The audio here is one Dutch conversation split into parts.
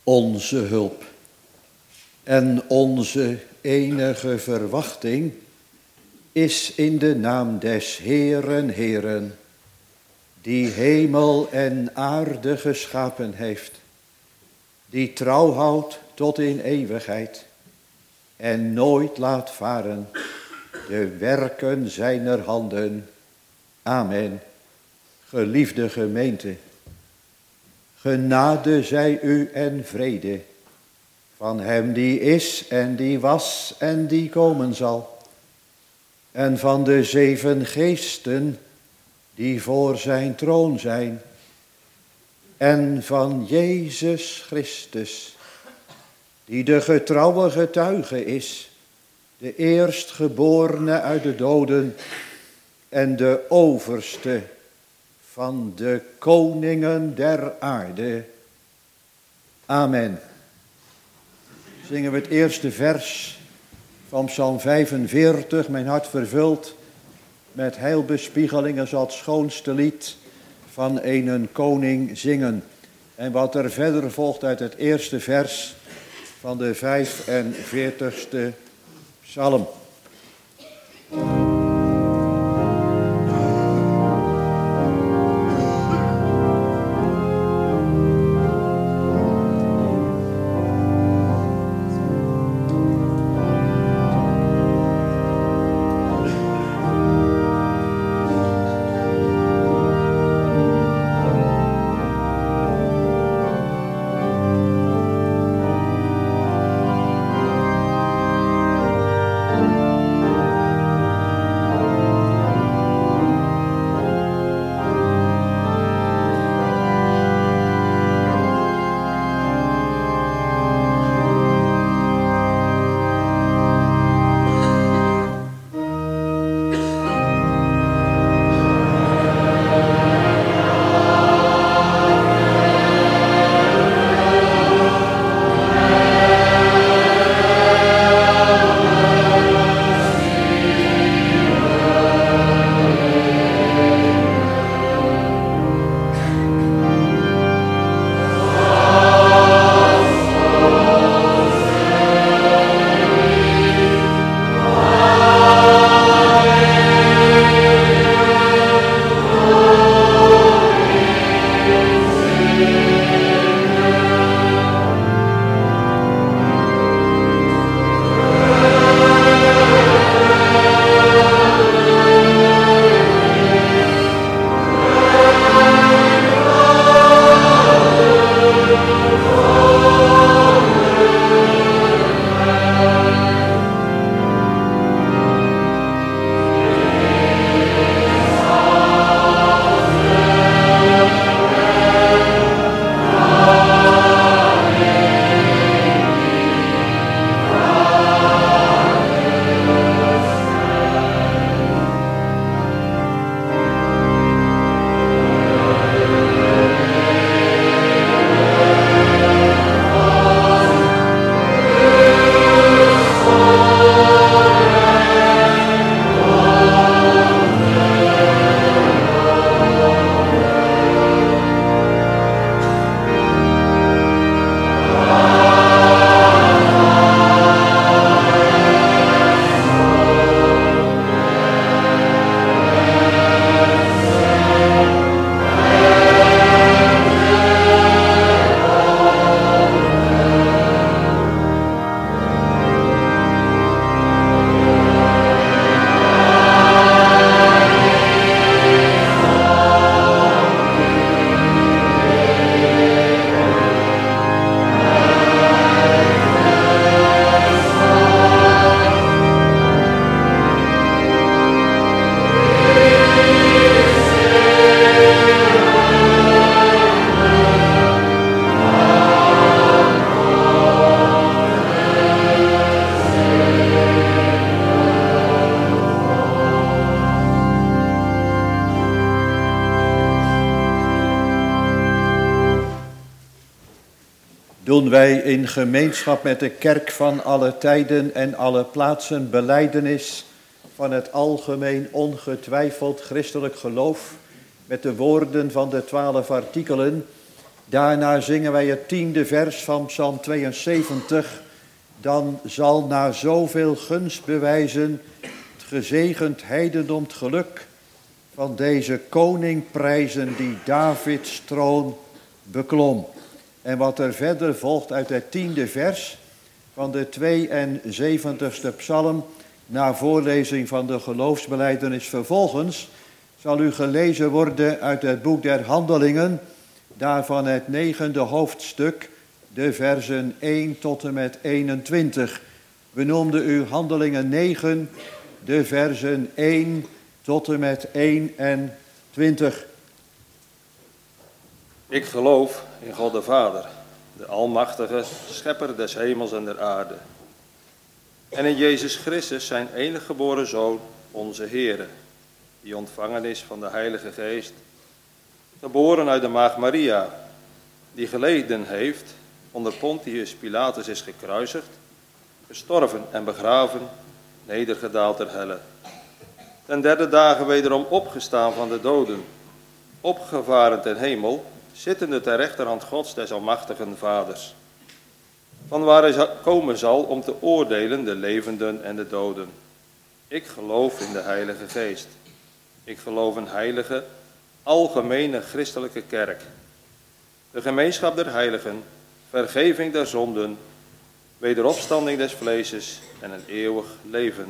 Onze hulp en onze enige verwachting is in de naam des Heeren, Heeren, die hemel en aarde geschapen heeft, die trouw houdt tot in eeuwigheid en nooit laat varen de werken zijner handen. Amen. Geliefde gemeente, genade zij u en vrede van hem die is en die was en die komen zal, en van de 7 geesten die voor zijn troon zijn, en van Jezus Christus, die de getrouwe getuige is, de eerstgeborene uit de doden en de overste van de koningen der aarde. Amen. Zingen we het eerste vers van Psalm 45, mijn hart vervuld met heilbespiegelingen zal het schoonste lied van een koning zingen. En wat er verder volgt uit het eerste vers van de 45ste psalm. doen wij in gemeenschap met de kerk van alle tijden en alle plaatsen belijdenis van het algemeen ongetwijfeld christelijk geloof met de woorden van de 12 artikelen Daarna zingen wij het 10e vers van Psalm 72. Dan zal na zoveel gunst bewijzen het gezegend heidendom het geluk van deze koning prijzen die Davids troon beklom. En wat er verder volgt uit het 10e vers van de 72e psalm, na voorlezing van de geloofsbelijdenis vervolgens, zal u gelezen worden uit het boek der Handelingen, daarvan het 9e hoofdstuk, de versen 1 tot en met 21. We noemden u Handelingen 9, de versen 1 tot en met 21. Ik geloof in God de Vader, de Almachtige, Schepper des hemels en der aarde. En in Jezus Christus, zijn enige geboren Zoon, onze Heere, die ontvangen is van de Heilige Geest, geboren uit de maagd Maria, die geleden heeft, onder Pontius Pilatus is gekruisigd, gestorven en begraven, nedergedaald ter helle. Ten 3e dagen wederom opgestaan van de doden, opgevaren ten hemel, zittende ter rechterhand Gods des almachtigen Vaders, van waar hij komen zal om te oordelen de levenden en de doden. Ik geloof in de Heilige Geest. Ik geloof een heilige, algemene christelijke kerk, de gemeenschap der heiligen, vergeving der zonden, wederopstanding des vleeses en een eeuwig leven.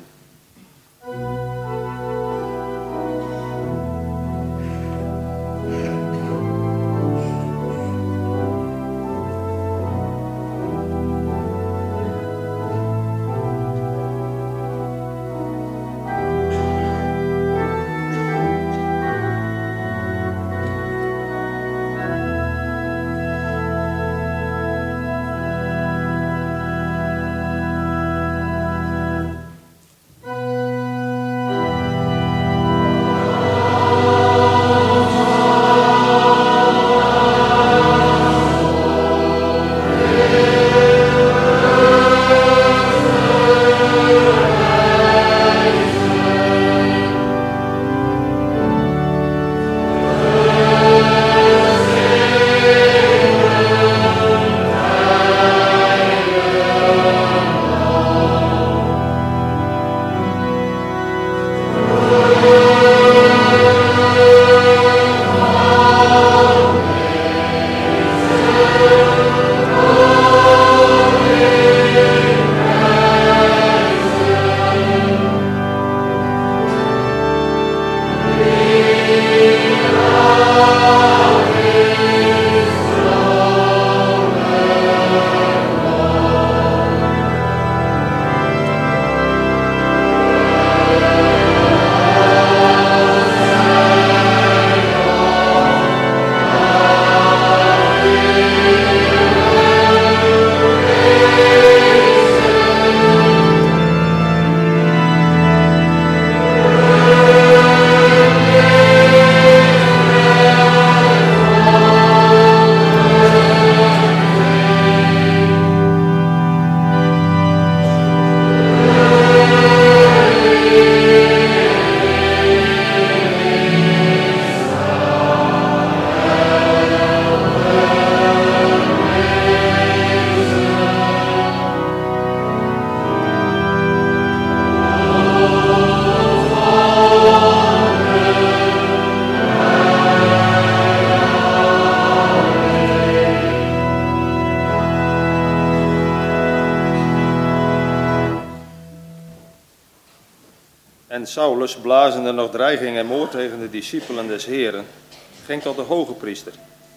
En Saulus, blazende nog dreiging en moord tegen de discipelen des Heren, ging tot de hoge priester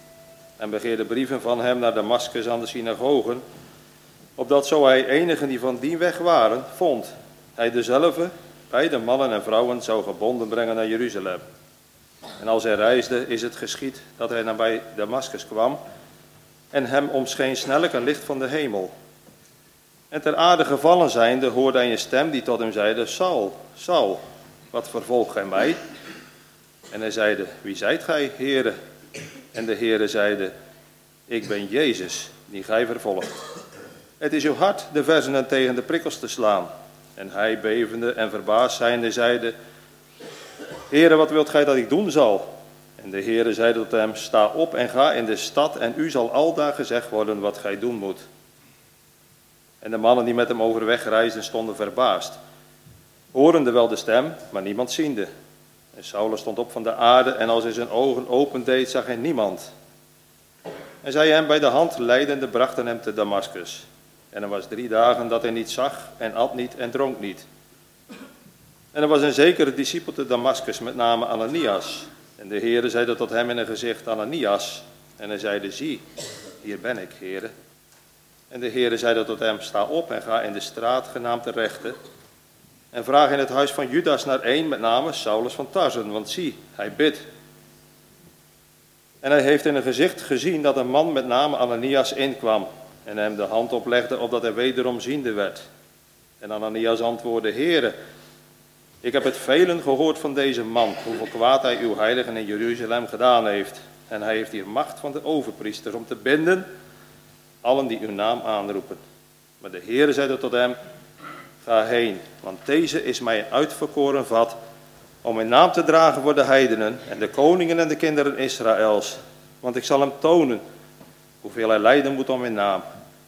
en begeerde brieven van hem naar Damaskus aan de synagogen, opdat zo hij enigen die van die weg waren, vond, hij dezelfde bij de mannen en vrouwen zou gebonden brengen naar Jeruzalem. En als hij reisde, is het geschied dat hij nabij Damaskus kwam en hem omscheen snellijk een licht van de hemel. En ter aarde gevallen zijnde hoorde hij een stem die tot hem zeide, Saul, Saul, wat vervolgt gij mij? En hij zeide, wie zijt gij, Heere? En de Heere zeide, ik ben Jezus, die gij vervolgt. Het is uw hart de versenen tegen de prikkels te slaan. En hij, bevende en verbaasd zijnde, zeide, Heere, wat wilt gij dat ik doen zal? En de Heere zeide tot hem, sta op en ga in de stad en u zal aldaar gezegd worden wat gij doen moet. En de mannen die met hem overweg reisden stonden verbaasd, horende wel de stem, maar niemand ziende. En Saulus stond op van de aarde en als hij zijn ogen opendeed, zag hij niemand. En zij hem bij de hand leidende brachten hem te Damaskus. En er was 3 dagen dat hij niet zag en at niet en dronk niet. En er was een zekere discipel te Damaskus met name Ananias. En de Heere zeide tot hem in een gezicht, Ananias. En hij zeide, zie, hier ben ik, Heere. En de Heere zeide tot hem, sta op en ga in de straat genaamd de Rechte. En vraag in het huis van Judas naar een met name Saulus van Tarsen, want zie, hij bidt. En hij heeft in een gezicht gezien dat een man met name Ananias inkwam. En hem de hand oplegde, opdat hij wederom ziende werd. En Ananias antwoordde, Heere, ik heb het velen gehoord van deze man, hoeveel kwaad hij uw heiligen in Jeruzalem gedaan heeft. En hij heeft hier macht van de overpriesters om te binden allen die uw naam aanroepen. Maar de Heere zeide tot hem, ga heen, want deze is mij een uitverkoren vat om mijn naam te dragen voor de heidenen en de koningen en de kinderen Israëls. Want ik zal hem tonen hoeveel hij lijden moet om mijn naam.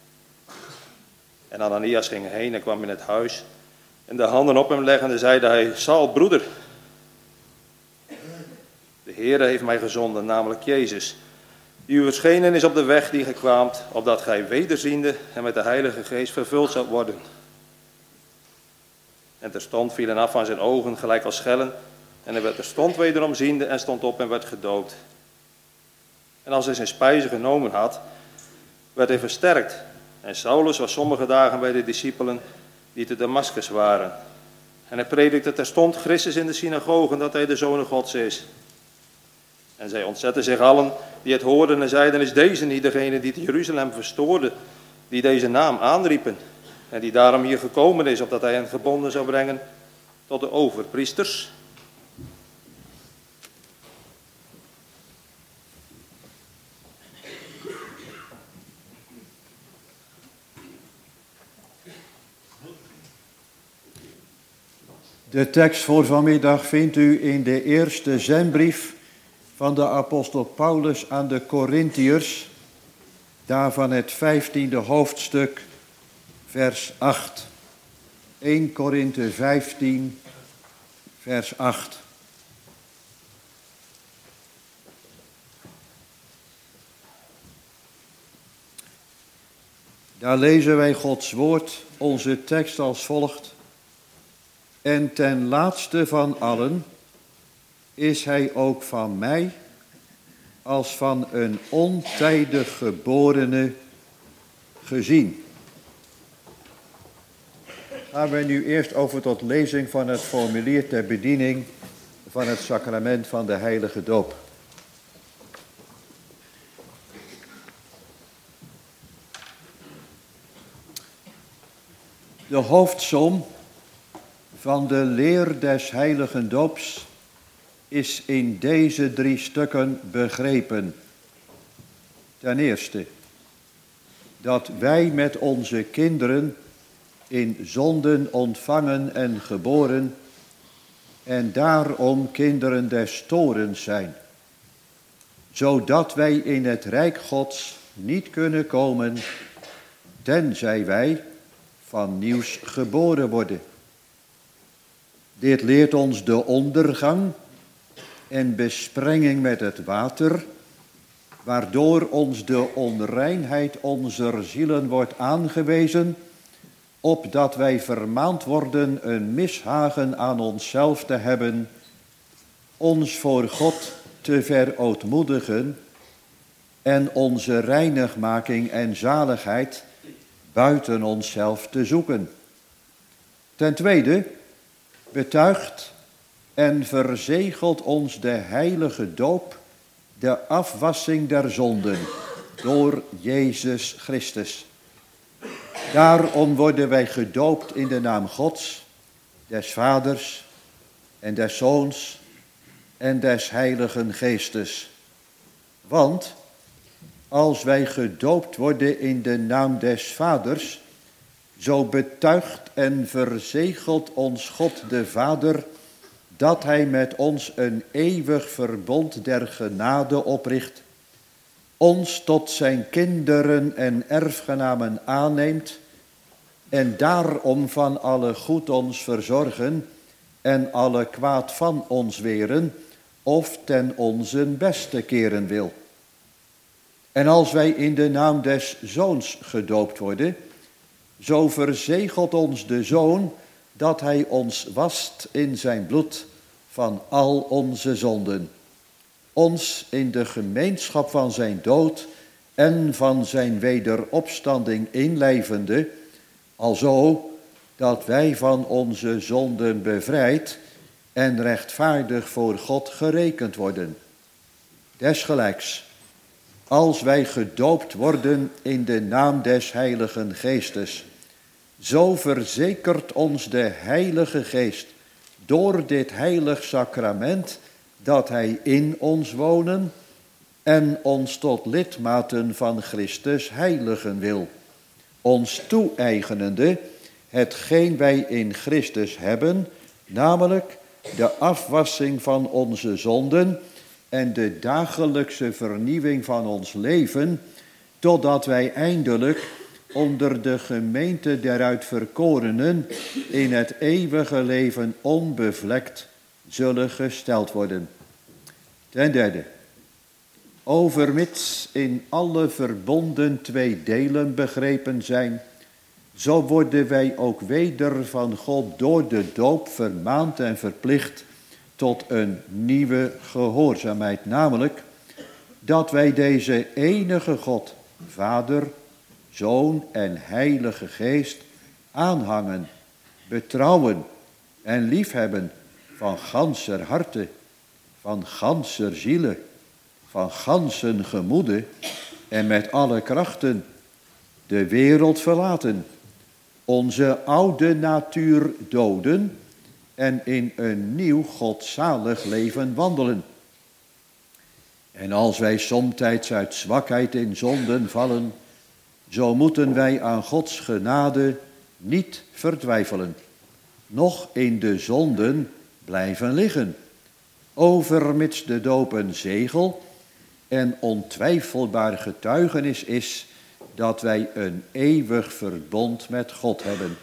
En Ananias ging heen en kwam in het huis. En de handen op hem leggende zeide hij, Saul, broeder, de Heere heeft mij gezonden, namelijk Jezus, die u verschenen is op de weg die gij kwaamt, opdat gij wederziende en met de Heilige Geest vervuld zoudt worden. En terstond vielen af van zijn ogen gelijk als schellen, en hij werd terstond wederom ziende en stond op en werd gedoopt. En als hij zijn spijzen genomen had, werd hij versterkt. En Saulus was sommige dagen bij de discipelen die te Damaskus waren. En hij predikte terstond Christus in de synagogen dat hij de Zoon Gods is. En zij ontzetten zich allen die het hoorden en zeiden, is deze niet degene die te Jeruzalem verstoorde, die deze naam aanriepen? En die daarom hier gekomen is, opdat hij hen gebonden zou brengen tot de overpriesters. De tekst voor vanmiddag vindt u in de eerste zendbrief van de apostel Paulus aan de Korintiërs, daarvan het 15e hoofdstuk, vers 8. 1 Korinthe 15, vers 8. Daar lezen wij Gods woord, onze tekst als volgt. En ten laatste van allen is hij ook van mij als van een ontijdig geborene gezien. Gaan we nu eerst over tot lezing van het formulier ter bediening van het sacrament van de heilige doop. De hoofdsom van de leer des heiligdoops is in deze 3 stukken begrepen. Ten eerste, dat wij met onze kinderen in zonden ontvangen en geboren en daarom kinderen des torens zijn, zodat wij in het rijk Gods niet kunnen komen, tenzij wij van nieuws geboren worden. Dit leert ons de ondergang en besprenging met het water, waardoor ons de onreinheid onzer zielen wordt aangewezen, opdat wij vermaand worden een mishagen aan onszelf te hebben, ons voor God te verootmoedigen en onze reinigmaking en zaligheid buiten onszelf te zoeken. Ten tweede, betuigt en verzegelt ons de heilige doop de afwassing der zonden door Jezus Christus. Daarom worden wij gedoopt in de naam Gods, des Vaders en des Zoons en des Heiligen Geestes. Want als wij gedoopt worden in de naam des Vaders, zo betuigt en verzegelt ons God de Vader dat hij met ons een eeuwig verbond der genade opricht, ons tot zijn kinderen en erfgenamen aanneemt en daarom van alle goed ons verzorgen en alle kwaad van ons weren of ten onzen beste keren wil. En als wij in de naam des Zoons gedoopt worden, zo verzegelt ons de Zoon dat hij ons wast in zijn bloed van al onze zonden, ons in de gemeenschap van zijn dood en van zijn wederopstanding inlijvende, alzo dat wij van onze zonden bevrijd en rechtvaardig voor God gerekend worden. Desgelijks, als wij gedoopt worden in de naam des Heiligen Geestes, zo verzekert ons de Heilige Geest door dit heilig sacrament dat hij in ons wonen en ons tot lidmaten van Christus heiligen wil, ons toe-eigenende hetgeen wij in Christus hebben, namelijk de afwassing van onze zonden en de dagelijkse vernieuwing van ons leven, totdat wij eindelijk onder de gemeente der uitverkorenen in het eeuwige leven onbevlekt zullen gesteld worden. Ten derde, overmits in alle verbonden twee delen begrepen zijn, zo worden wij ook weder van God door de doop vermaand en verplicht tot een nieuwe gehoorzaamheid, namelijk dat wij deze enige God, Vader, Zoon en Heilige Geest aanhangen, betrouwen en liefhebben van ganser harte, van ganser ziele, van gansen gemoede en met alle krachten de wereld verlaten, onze oude natuur doden en in een nieuw godzalig leven wandelen. En als wij somtijds uit zwakheid in zonden vallen, zo moeten wij aan Gods genade niet vertwijfelen, noch in de zonden blijven liggen, overmits de doop een zegel en ontwijfelbaar getuigenis is dat wij een eeuwig verbond met God hebben.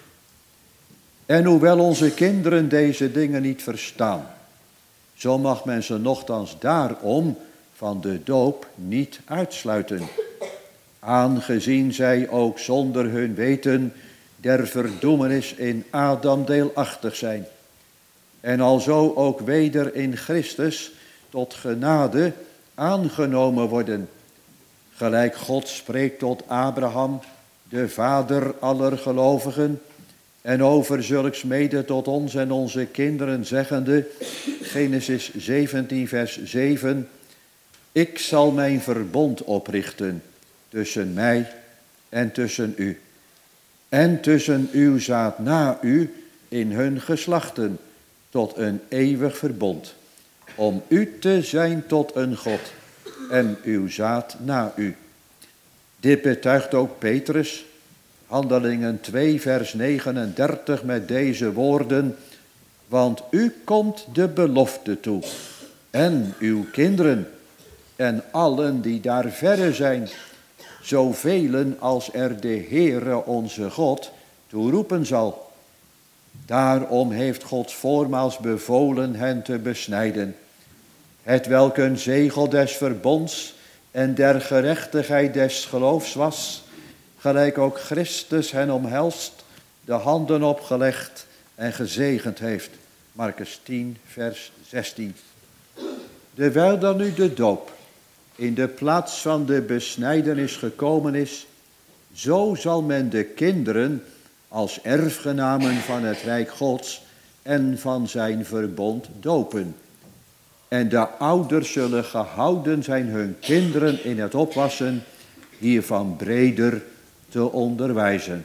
En hoewel onze kinderen deze dingen niet verstaan, zo mag men ze nochtans daarom van de doop niet uitsluiten, aangezien zij ook zonder hun weten der verdoemenis in Adam deelachtig zijn, en alzo ook weder in Christus tot genade aangenomen worden, gelijk God spreekt tot Abraham, de vader aller gelovigen, en over zulks mede tot ons en onze kinderen zeggende, Genesis 17 vers 7, ik zal mijn verbond oprichten tussen mij en tussen u, en tussen uw zaad na u in hun geslachten, tot een eeuwig verbond, om u te zijn tot een God en uw zaad na u. Dit betuigt ook Petrus, Handelingen 2 vers 39 met deze woorden, want u komt de belofte toe en uw kinderen en allen die daar verre zijn, zoveel als er de Heere onze God toeroepen zal. Daarom heeft God voormaals bevolen hen te besnijden, hetwelk een zegel des verbonds en der gerechtigheid des geloofs was, gelijk ook Christus hen omhelst, de handen opgelegd en gezegend heeft. Markus 10 vers 16. Terwijl dan nu de doop in de plaats van de besnijdenis gekomen is, zo zal men de kinderen als erfgenamen van het Rijk Gods en van zijn verbond dopen. En de ouders zullen gehouden zijn hun kinderen in het opwassen hiervan breder te onderwijzen.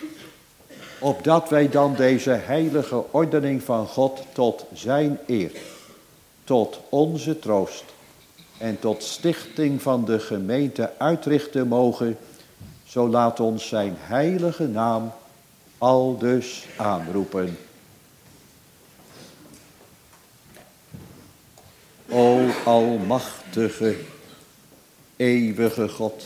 Opdat wij dan deze heilige ordening van God tot zijn eer, tot onze troost en tot stichting van de gemeente uitrichten mogen, zo laat ons zijn heilige naam aldus aanroepen. O almachtige, eeuwige God,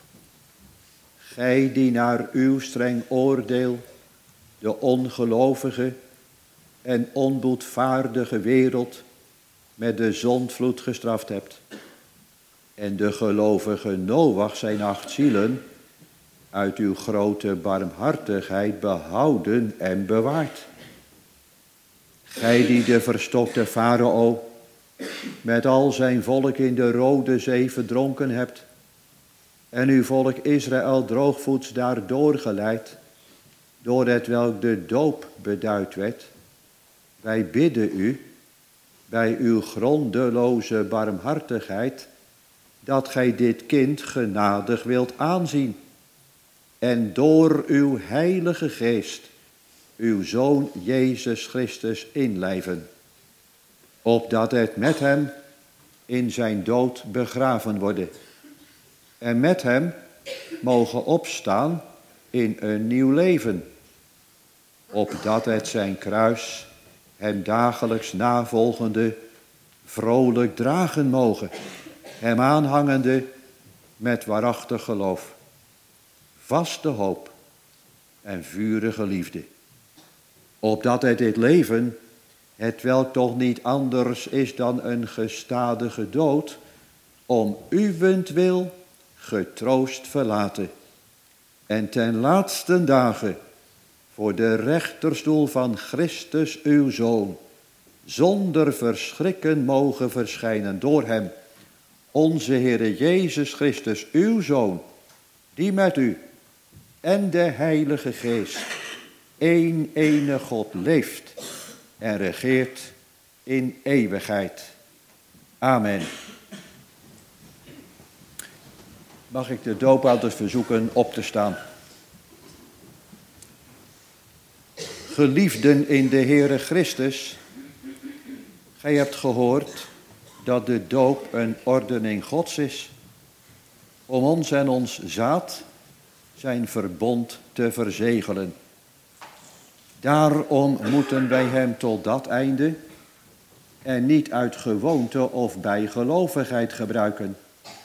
gij die naar uw streng oordeel de ongelovige en onboedvaardige wereld met de zondvloed gestraft hebt en de gelovige Noach zijn 8 zielen uit uw grote barmhartigheid behouden en bewaard. Gij die de verstokte Farao met al zijn volk in de Rode Zee verdronken hebt en uw volk Israël droogvoets daardoor geleid, door hetwelk de doop beduid werd. Wij bidden u, bij uw grondeloze barmhartigheid, dat gij dit kind genadig wilt aanzien en door uw heilige geest uw Zoon Jezus Christus inlijven, opdat het met hem in zijn dood begraven worden en met hem mogen opstaan in een nieuw leven, opdat het zijn kruis hem dagelijks navolgende vrolijk dragen mogen, hem aanhangende met waarachtig geloof, vaste hoop en vurige liefde, opdat het dit leven, hetwelk toch niet anders is dan een gestadige dood, om uwentwil getroost verlaten en ten laatste dagen voor de rechterstoel van Christus uw Zoon zonder verschrikken mogen verschijnen door hem, onze Heere Jezus Christus uw Zoon, die met u en de Heilige Geest één ene God leeft en regeert in eeuwigheid. Amen. Mag ik de doopouders verzoeken op te staan. Geliefden in de Heere Christus, gij hebt gehoord dat de doop een ordening Gods is, om ons en ons zaad zijn verbond te verzegelen. Daarom moeten wij hem tot dat einde en niet uit gewoonte of bijgelovigheid gebruiken,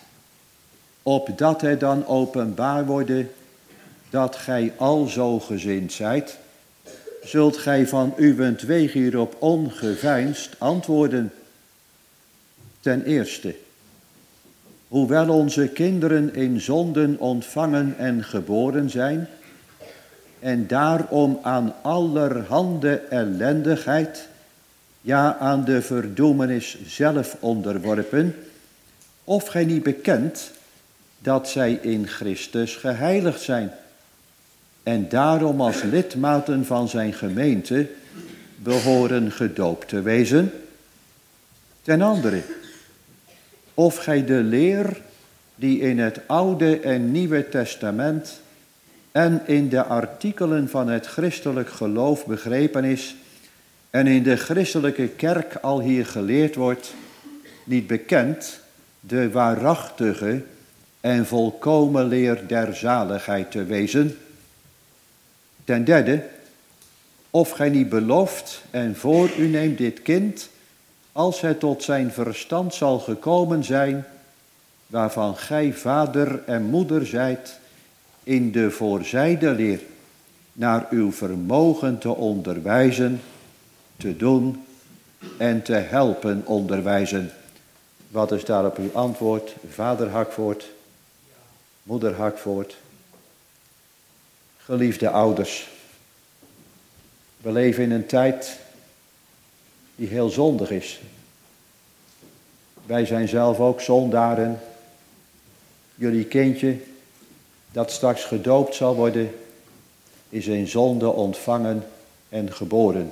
opdat het dan openbaar worden dat gij alzo gezind zijt, zult gij van uwentwege hierop ongeveinsd antwoorden. Ten eerste, hoewel onze kinderen in zonden ontvangen en geboren zijn, en daarom aan allerhande ellendigheid, ja aan de verdoemenis zelf onderworpen, of gij niet bekent dat zij in Christus geheiligd zijn, en daarom als lidmaten van zijn gemeente behoren gedoopt te wezen. Ten andere, of gij de leer die in het Oude en Nieuwe Testament en in de artikelen van het christelijk geloof begrepen is en in de christelijke kerk al hier geleerd wordt, niet bekend de waarachtige en volkomen leer der zaligheid te wezen. Ten derde, of gij niet belooft en voor u neemt dit kind, als het tot zijn verstand zal gekomen zijn, waarvan gij vader en moeder zijt, in de voorzijde leer, naar uw vermogen te onderwijzen, te doen en te helpen onderwijzen. Wat is daarop uw antwoord, vader Hakvoort, moeder Hakvoort? Geliefde ouders, we leven in een tijd die heel zondig is. Wij zijn zelf ook zondaren. Jullie kindje, dat straks gedoopt zal worden, is in zonde ontvangen en geboren.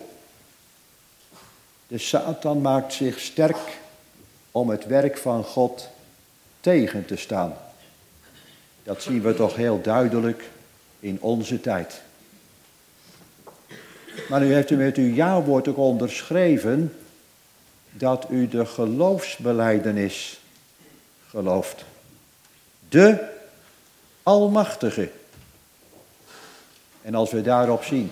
De Satan maakt zich sterk om het werk van God tegen te staan. Dat zien we toch heel duidelijk in onze tijd. Maar nu heeft u met uw ja-woord ook onderschreven dat u de geloofsbelijdenis gelooft. De Almachtige. En als we daarop zien,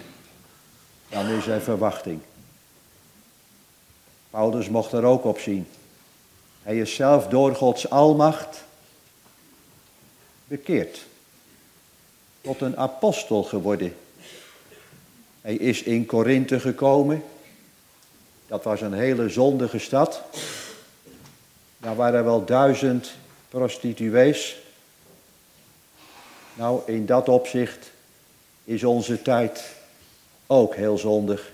dan is er verwachting. Paulus mocht er ook op zien. Hij is zelf door Gods almacht bekeerd. Tot een apostel geworden. Hij is in Korinthe gekomen. Dat was een hele zondige stad. Daar waren wel 1000 prostituees. Nou, in dat opzicht is onze tijd ook heel zondig.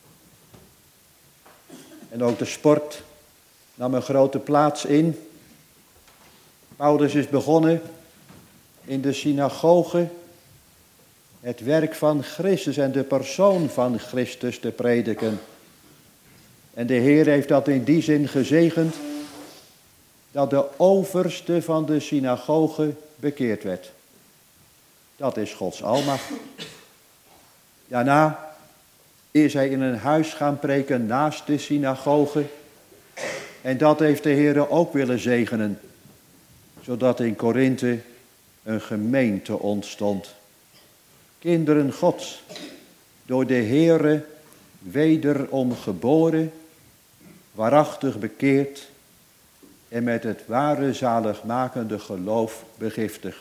En ook de sport nam een grote plaats in. Paulus is begonnen in de synagoge het werk van Christus en de persoon van Christus te prediken. En de Heer heeft dat in die zin gezegend dat de overste van de synagoge bekeerd werd. Dat is Gods almacht. Daarna is hij in een huis gaan preken naast de synagoge. En dat heeft de Heer ook willen zegenen. Zodat in Korinthe een gemeente ontstond. Kinderen Gods, door de Heere wederom geboren, waarachtig bekeerd en met het ware zaligmakende geloof begiftigd.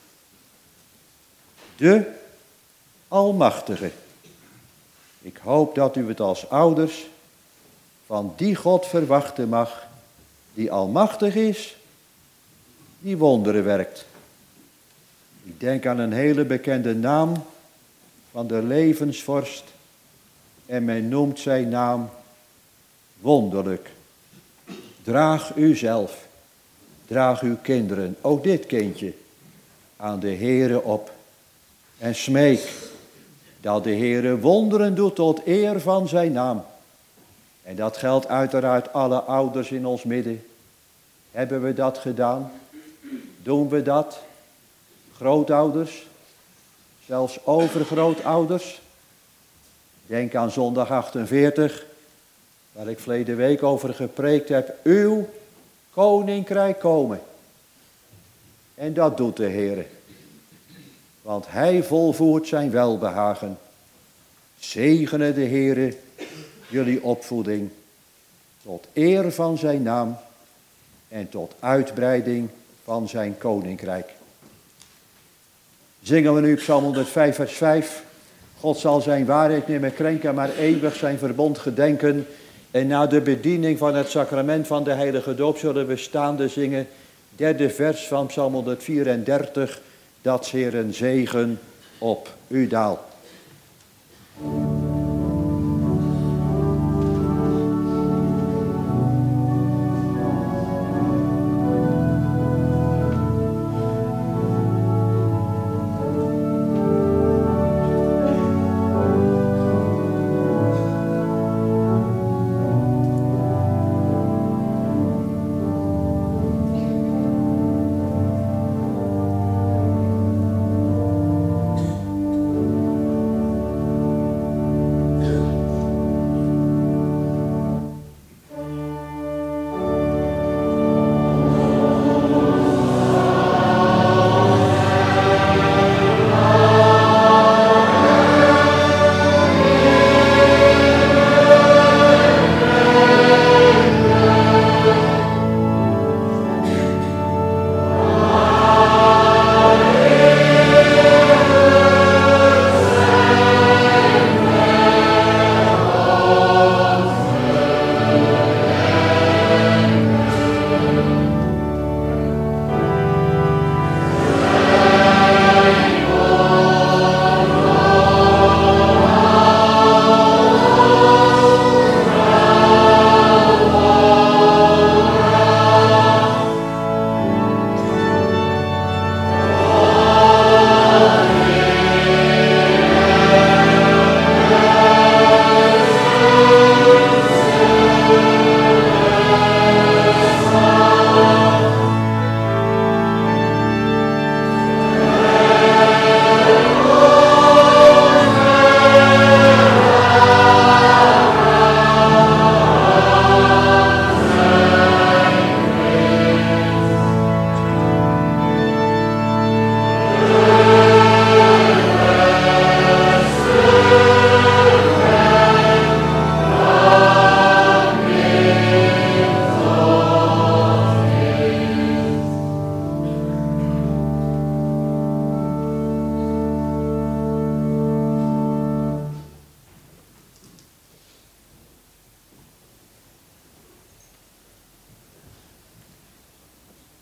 De Almachtige. Ik hoop dat u het als ouders van die God verwachten mag, die almachtig is, die wonderen werkt. Ik denk aan een hele bekende naam van de levensvorst en men noemt zijn naam wonderlijk. Draag uzelf, draag uw kinderen, ook dit kindje, aan de Heere op en smeek dat de Heere wonderen doet tot eer van zijn naam. En dat geldt uiteraard alle ouders in ons midden. Hebben we dat gedaan? Doen we dat? Grootouders? Zelfs overgrootouders? Denk aan zondag 48, waar ik verleden week over gepreekt heb. Uw koninkrijk komen. En dat doet de Heer. Want hij volvoert zijn welbehagen. Zegene de Heere jullie opvoeding tot eer van zijn naam en tot uitbreiding van zijn koninkrijk. Zingen we nu Psalm 105 vers 5. God zal zijn waarheid niet meer krenken, maar eeuwig zijn verbond gedenken. En na de bediening van het sacrament van de heilige doop zullen we staande zingen. Derde vers van Psalm 134. Dat 's Heeren zegen op u daalt.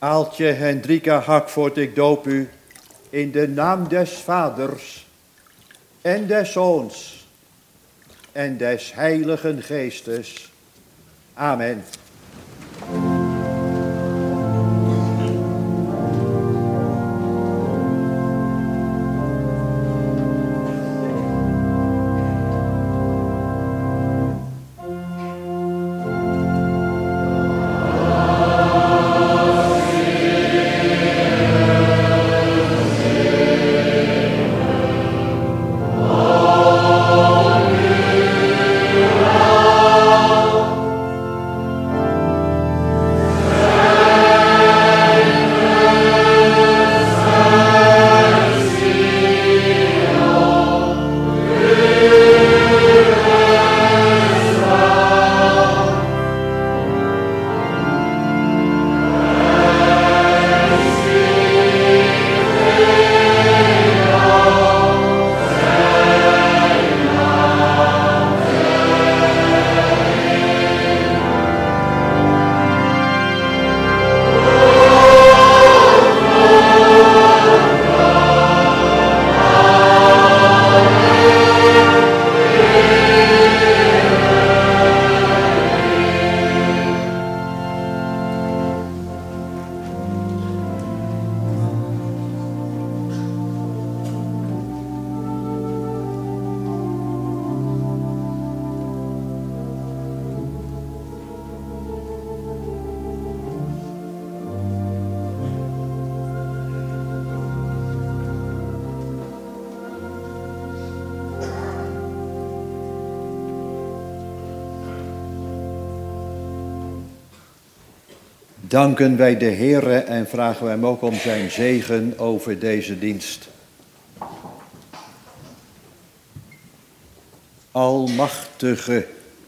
Aaltje Hendrika Hakvoort, ik doop u in de naam des Vaders en des Zoons en des Heiligen Geestes. Amen. Danken wij de Heere en vragen wij hem ook om zijn zegen over deze dienst. Almachtige,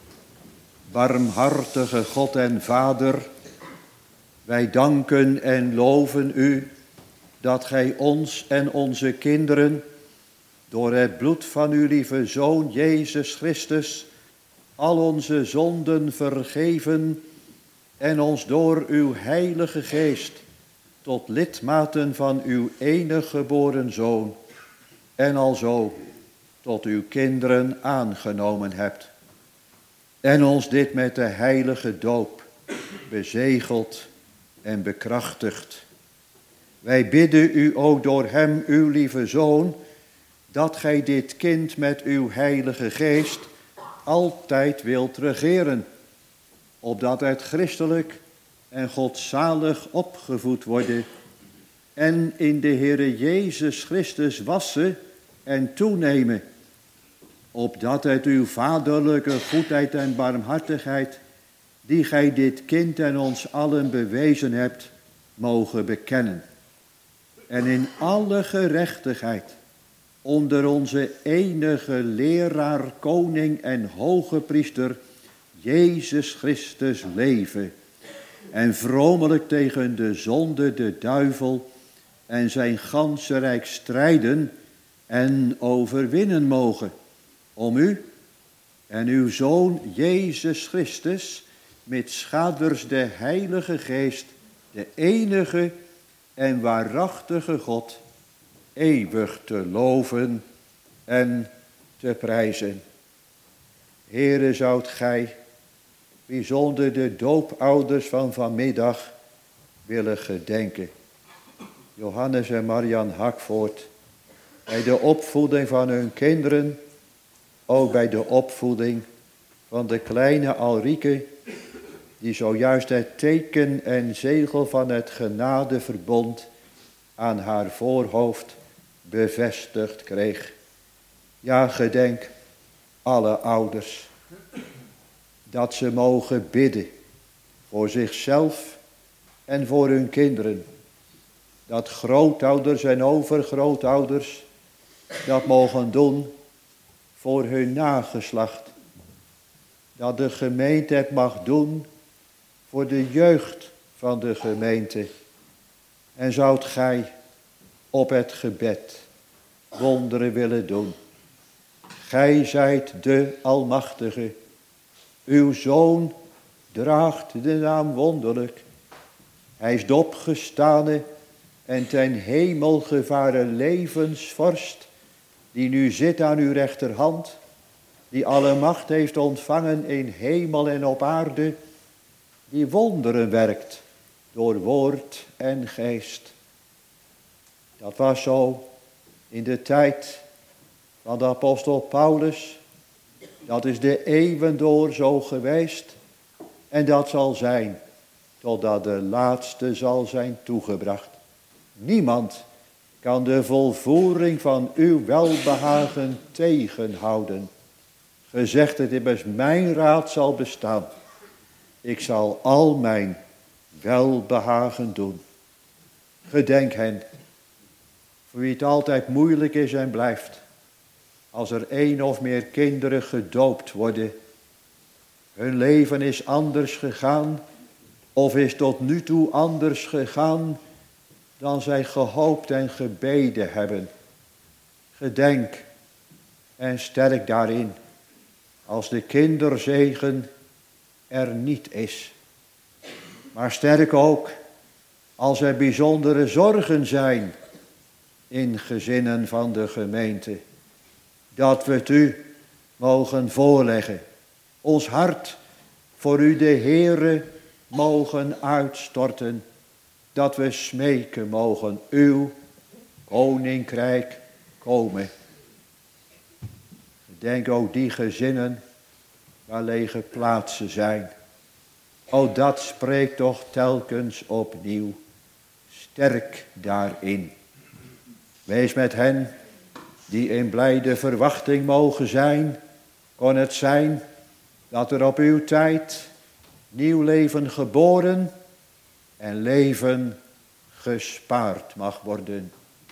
barmhartige God en Vader, wij danken en loven u dat gij ons en onze kinderen door het bloed van uw lieve Zoon Jezus Christus al onze zonden vergeven en ons door uw Heilige Geest tot lidmaten van uw enige geboren Zoon en alzo tot uw kinderen aangenomen hebt. En ons dit met de heilige doop bezegeld en bekrachtigd. Wij bidden u ook door hem, uw lieve Zoon, dat gij dit kind met uw Heilige Geest altijd wilt regeren, opdat het christelijk en godzalig opgevoed worden en in de Heere Jezus Christus wassen en toenemen, opdat het uw vaderlijke goedheid en barmhartigheid, die gij dit kind en ons allen bewezen hebt, mogen bekennen. En in alle gerechtigheid onder onze enige leraar, koning en hoge priester, Jezus Christus leven. En vromelijk tegen de zonde, de duivel en zijn ganse rijk strijden en overwinnen mogen. Om u en uw Zoon Jezus Christus, met schaders de Heilige Geest, de enige en waarachtige God, eeuwig te loven en te prijzen. Heere, zoudt gij bijzonder de doopouders van vanmiddag willen gedenken. Johannes en Marian Hakvoort, bij de opvoeding van hun kinderen, ook bij de opvoeding van de kleine Alrieke, die zojuist het teken en zegel van het genadeverbond aan haar voorhoofd bevestigd kreeg. Ja, gedenk alle ouders, dat ze mogen bidden voor zichzelf en voor hun kinderen. Dat grootouders en overgrootouders dat mogen doen voor hun nageslacht. Dat de gemeente het mag doen voor de jeugd van de gemeente. En zoudt gij op het gebed wonderen willen doen. Gij zijt de Almachtige. Uw Zoon draagt de naam wonderlijk. Hij is de opgestane en ten hemel gevaren levensvorst, die nu zit aan uw rechterhand, die alle macht heeft ontvangen in hemel en op aarde, die wonderen werkt door woord en geest. Dat was zo in de tijd van de apostel Paulus. Dat is de eeuwen door zo geweest. En dat zal zijn totdat de laatste zal zijn toegebracht. Niemand kan de volvoering van uw welbehagen tegenhouden. Gezegd het immers, mijn raad zal bestaan. Ik zal al mijn welbehagen doen. Gedenk hen, voor wie het altijd moeilijk is en blijft, als er 1 of meer kinderen gedoopt worden. Hun leven is anders gegaan, of is tot nu toe anders gegaan, dan zij gehoopt en gebeden hebben. Gedenk en sterk daarin, als de kinderzegen er niet is. Maar sterk ook, als er bijzondere zorgen zijn in gezinnen van de gemeente, dat we het u mogen voorleggen. Ons hart voor u de Heere mogen uitstorten, dat we smeken mogen uw koninkrijk komen. Denk ook die gezinnen waar lege plaatsen zijn. O, dat spreekt toch telkens opnieuw. Sterk daarin. Wees met hen die in blijde verwachting mogen zijn. Kon het zijn dat er op uw tijd nieuw leven geboren en leven gespaard mag worden.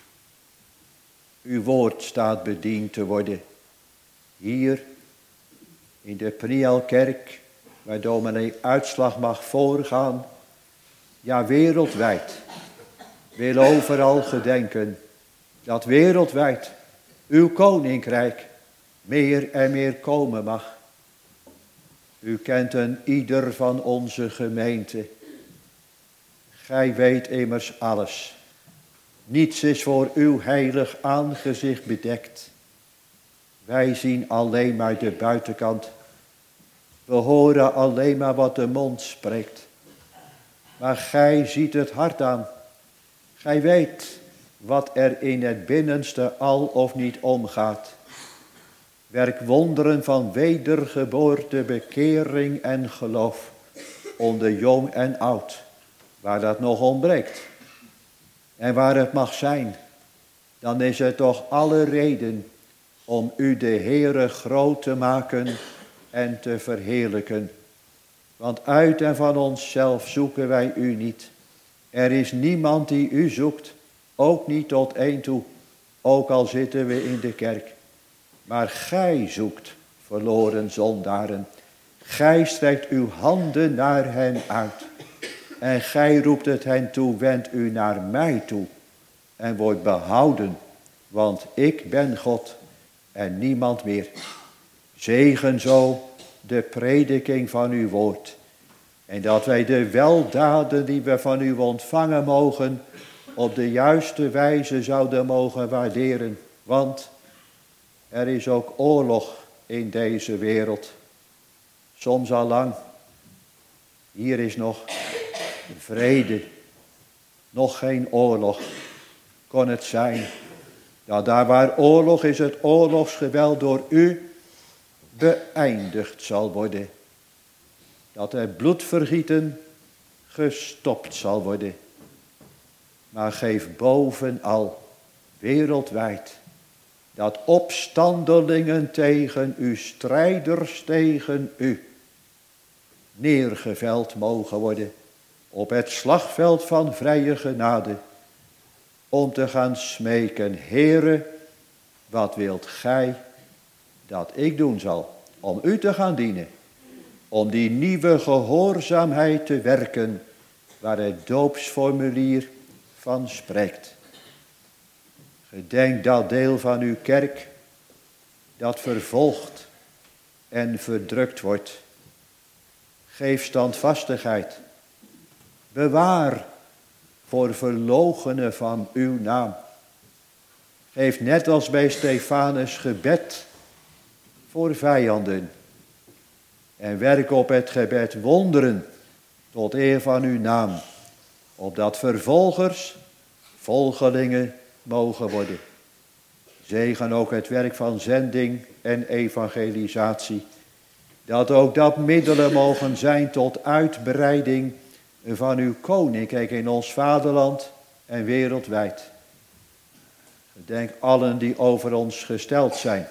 Uw woord staat bediend te worden. Hier in de Prielkerk, waar dominee Uitslag mag voorgaan. Ja, wereldwijd wil overal gedenken dat wereldwijd uw koninkrijk meer en meer komen mag. U kent een ieder van onze gemeente. Gij weet immers alles. Niets is voor uw heilig aangezicht bedekt. Wij zien alleen maar de buitenkant. We horen alleen maar wat de mond spreekt. Maar gij ziet het hart aan. Gij weet wat er in het binnenste al of niet omgaat. Werk wonderen van wedergeboorte, bekering en geloof. Onder jong en oud. Waar dat nog ontbreekt. En waar het mag zijn. Dan is er toch alle reden om u de Heere groot te maken en te verheerlijken. Want uit en van onszelf zoeken wij u niet. Er is niemand die u zoekt, ook niet tot één toe, ook al zitten we in de kerk. Maar gij zoekt verloren zondaren. Gij strekt uw handen naar hen uit. En gij roept het hen toe, wend u naar mij toe. En wordt behouden, want ik ben God en niemand meer. Zegen zo de prediking van uw woord. En dat wij de weldaden die we van u ontvangen mogen, op de juiste wijze zouden mogen waarderen. Want er is ook oorlog in deze wereld. Soms al lang. Hier is nog vrede. Nog geen oorlog. Kon het zijn dat daar waar oorlog is, het oorlogsgeweld door u beëindigd zal worden. Dat er bloedvergieten gestopt zal worden. Maar geef bovenal wereldwijd dat opstandelingen tegen u, strijders tegen u, neergeveld mogen worden op het slagveld van vrije genade. Om te gaan smeken, Heere, wat wilt gij dat ik doen zal om u te gaan dienen? Om die nieuwe gehoorzaamheid te werken waar het doopsformulier van spreekt. Gedenk dat deel van uw kerk dat vervolgd en verdrukt wordt. Geef standvastigheid. Bewaar voor verloochenen van uw naam. Geef net als bij Stefanus gebed voor vijanden. En werk op het gebed wonderen tot eer van uw naam. Opdat vervolgers volgelingen mogen worden. Zegen ook het werk van zending en evangelisatie. Dat ook dat middelen mogen zijn tot uitbreiding van uw koninkrijk in ons vaderland en wereldwijd. Gedenk allen die over ons gesteld zijn.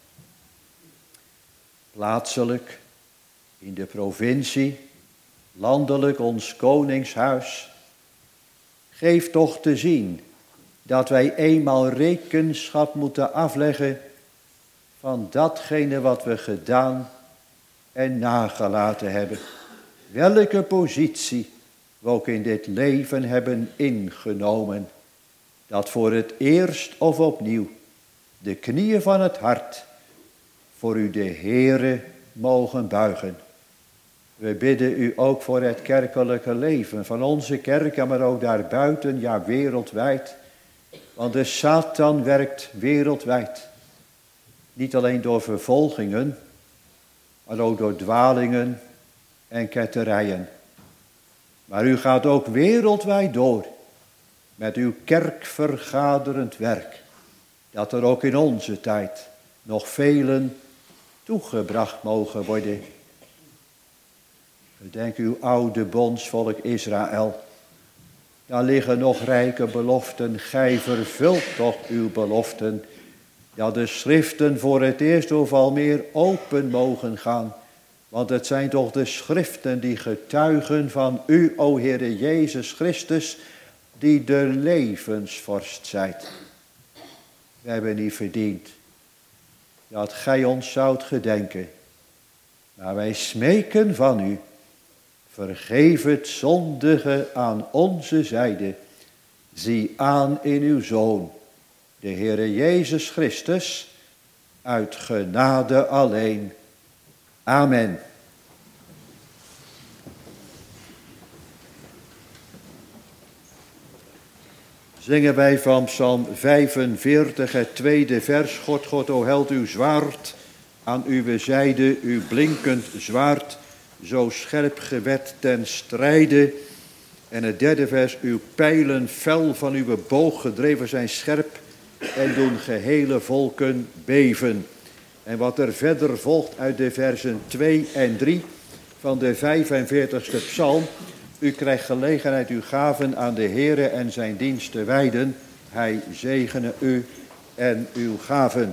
Plaatselijk, in de provincie, landelijk ons koningshuis. Geef toch te zien dat wij eenmaal rekenschap moeten afleggen van datgene wat we gedaan en nagelaten hebben. Welke positie we ook in dit leven hebben ingenomen. Dat voor het eerst of opnieuw de knieën van het hart voor u de Heere mogen buigen. We bidden u ook voor het kerkelijke leven van onze kerk, maar ook daarbuiten, ja wereldwijd. Want de Satan werkt wereldwijd. Niet alleen door vervolgingen, maar ook door dwalingen en ketterijen. Maar u gaat ook wereldwijd door met uw kerkvergaderend werk. Dat er ook in onze tijd nog velen toegebracht mogen worden. Gedenk uw oude bondsvolk Israël. Daar liggen nog rijke beloften. Gij vervult toch uw beloften. Dat de schriften voor het eerst overal meer open mogen gaan. Want het zijn toch de schriften die getuigen van u, o Heere Jezus Christus, die de levensvorst zijt. We hebben niet verdiend dat gij ons zoudt gedenken. Maar wij smeken van u. Vergeef het zondige aan onze zijde. Zie aan in uw Zoon, de Heere Jezus Christus, uit genade alleen. Amen. Zingen wij van Psalm 45, het tweede vers. God, God, o held uw zwaard, aan uw zijde, uw blinkend zwaard, zo scherp gewet ten strijde. En het derde vers, uw pijlen fel van uw boog gedreven zijn scherp en doen gehele volken beven. En wat er verder volgt uit de versen 2 en 3 van de 45ste psalm. U krijgt gelegenheid uw gaven aan de Heere en zijn dienst te wijden. Hij zegene u en uw gaven.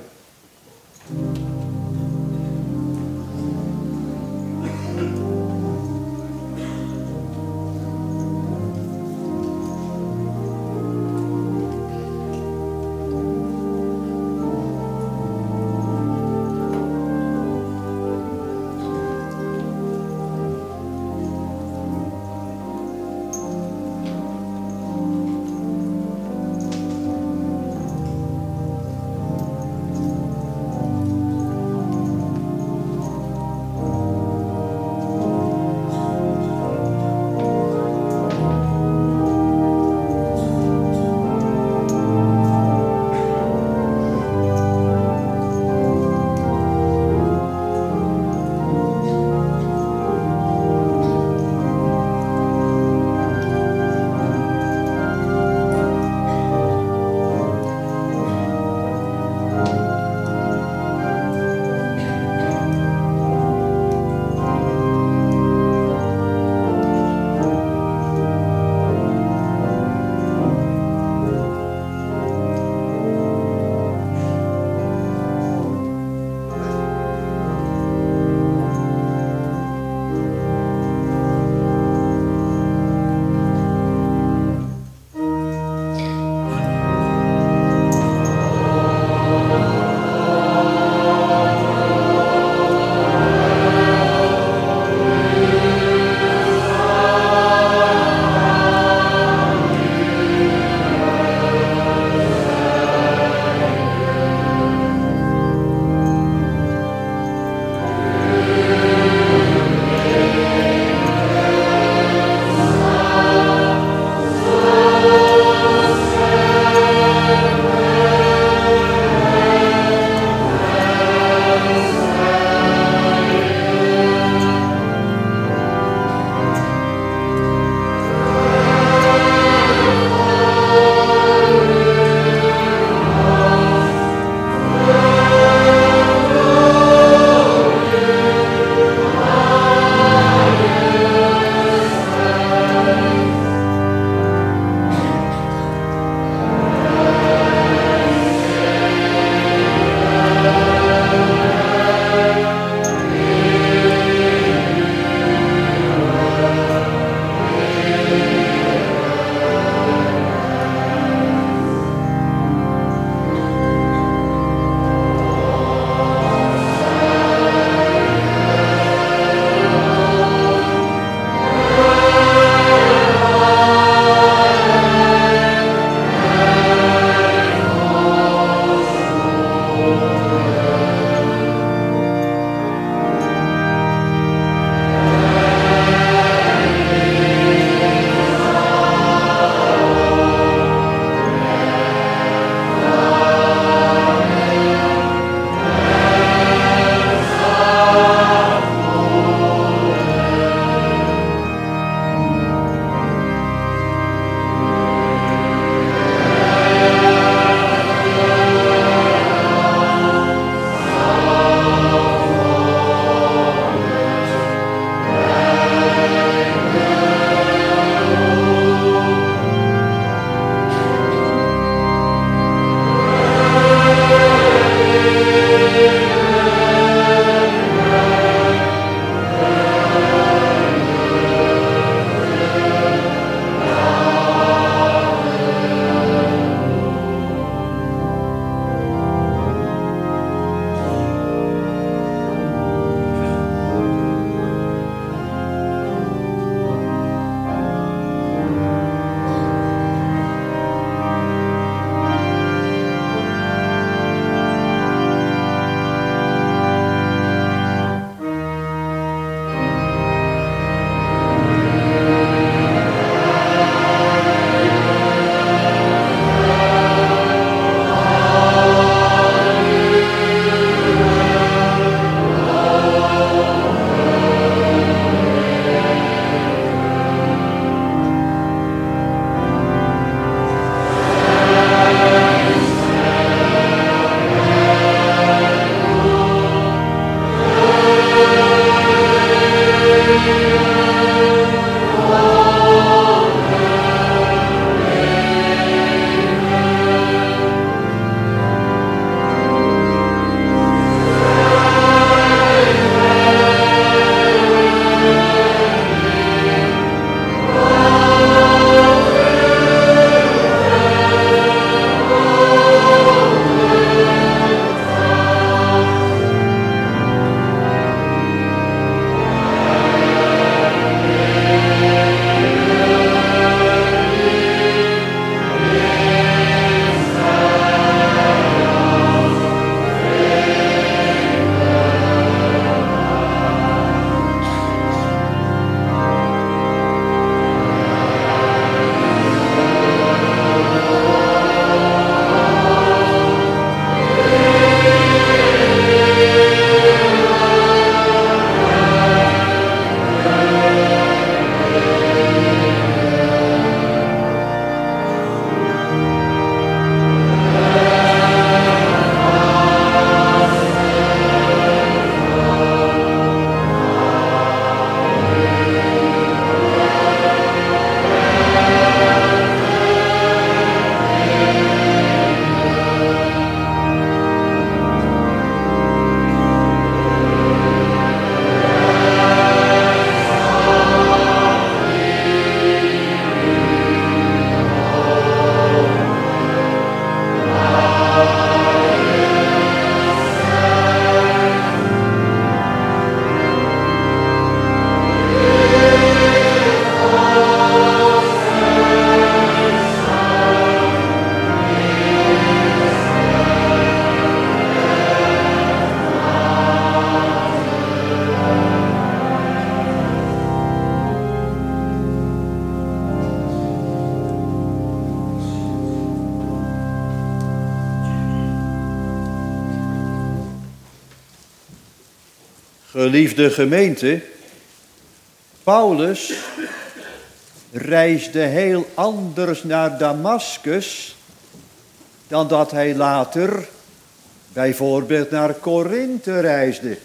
Geliefde gemeente, Paulus reisde heel anders naar Damaskus dan dat hij later bijvoorbeeld naar Korinthe reisde.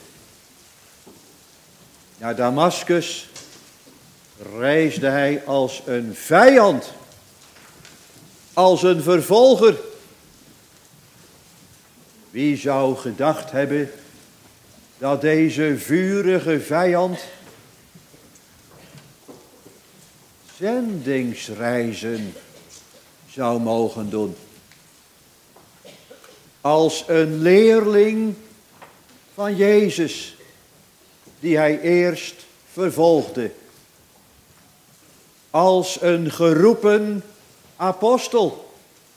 Naar Damaskus reisde hij als een vijand, als een vervolger. Wie zou gedacht hebben dat deze vurige vijand zendingsreizen zou mogen doen. Als een leerling van Jezus, die hij eerst vervolgde. Als een geroepen apostel.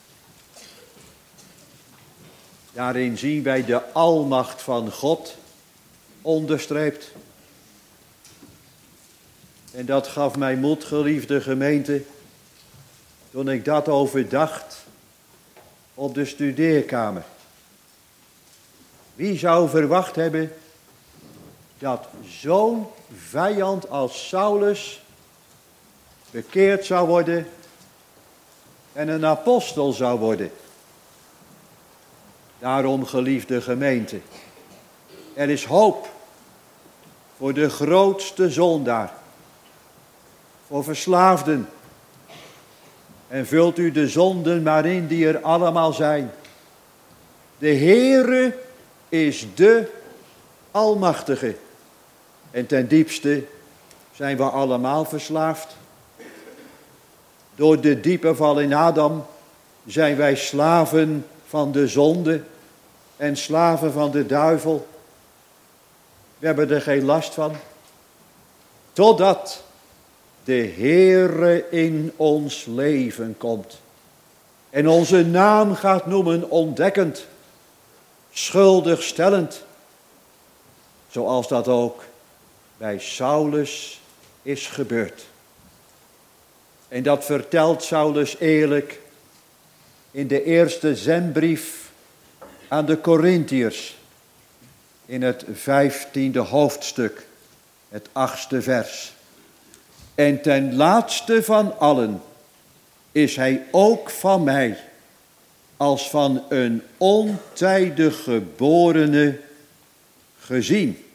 Daarin zien wij de almacht van God onderstreept. En dat gaf mij moed, geliefde gemeente, toen ik dat overdacht op de studeerkamer. Wie zou verwacht hebben dat zo'n vijand als Saulus bekeerd zou worden en een apostel zou worden? Daarom, geliefde gemeente, er is hoop voor de grootste zondaar, voor verslaafden. En vult u de zonden maar in die er allemaal zijn. De Heere is de Almachtige. En ten diepste zijn we allemaal verslaafd. Door de diepe val in Adam zijn wij slaven van de zonde en slaven van de duivel. We hebben er geen last van. Totdat de Heere in ons leven komt. En onze naam gaat noemen ontdekkend, schuldig stellend. Zoals dat ook bij Saulus is gebeurd. En dat vertelt Saulus eerlijk in de eerste zendbrief aan de Korintiërs. In het 15e hoofdstuk, het 8e vers. En ten laatste van allen is hij ook van mij, als van een ontijdig geborene, gezien.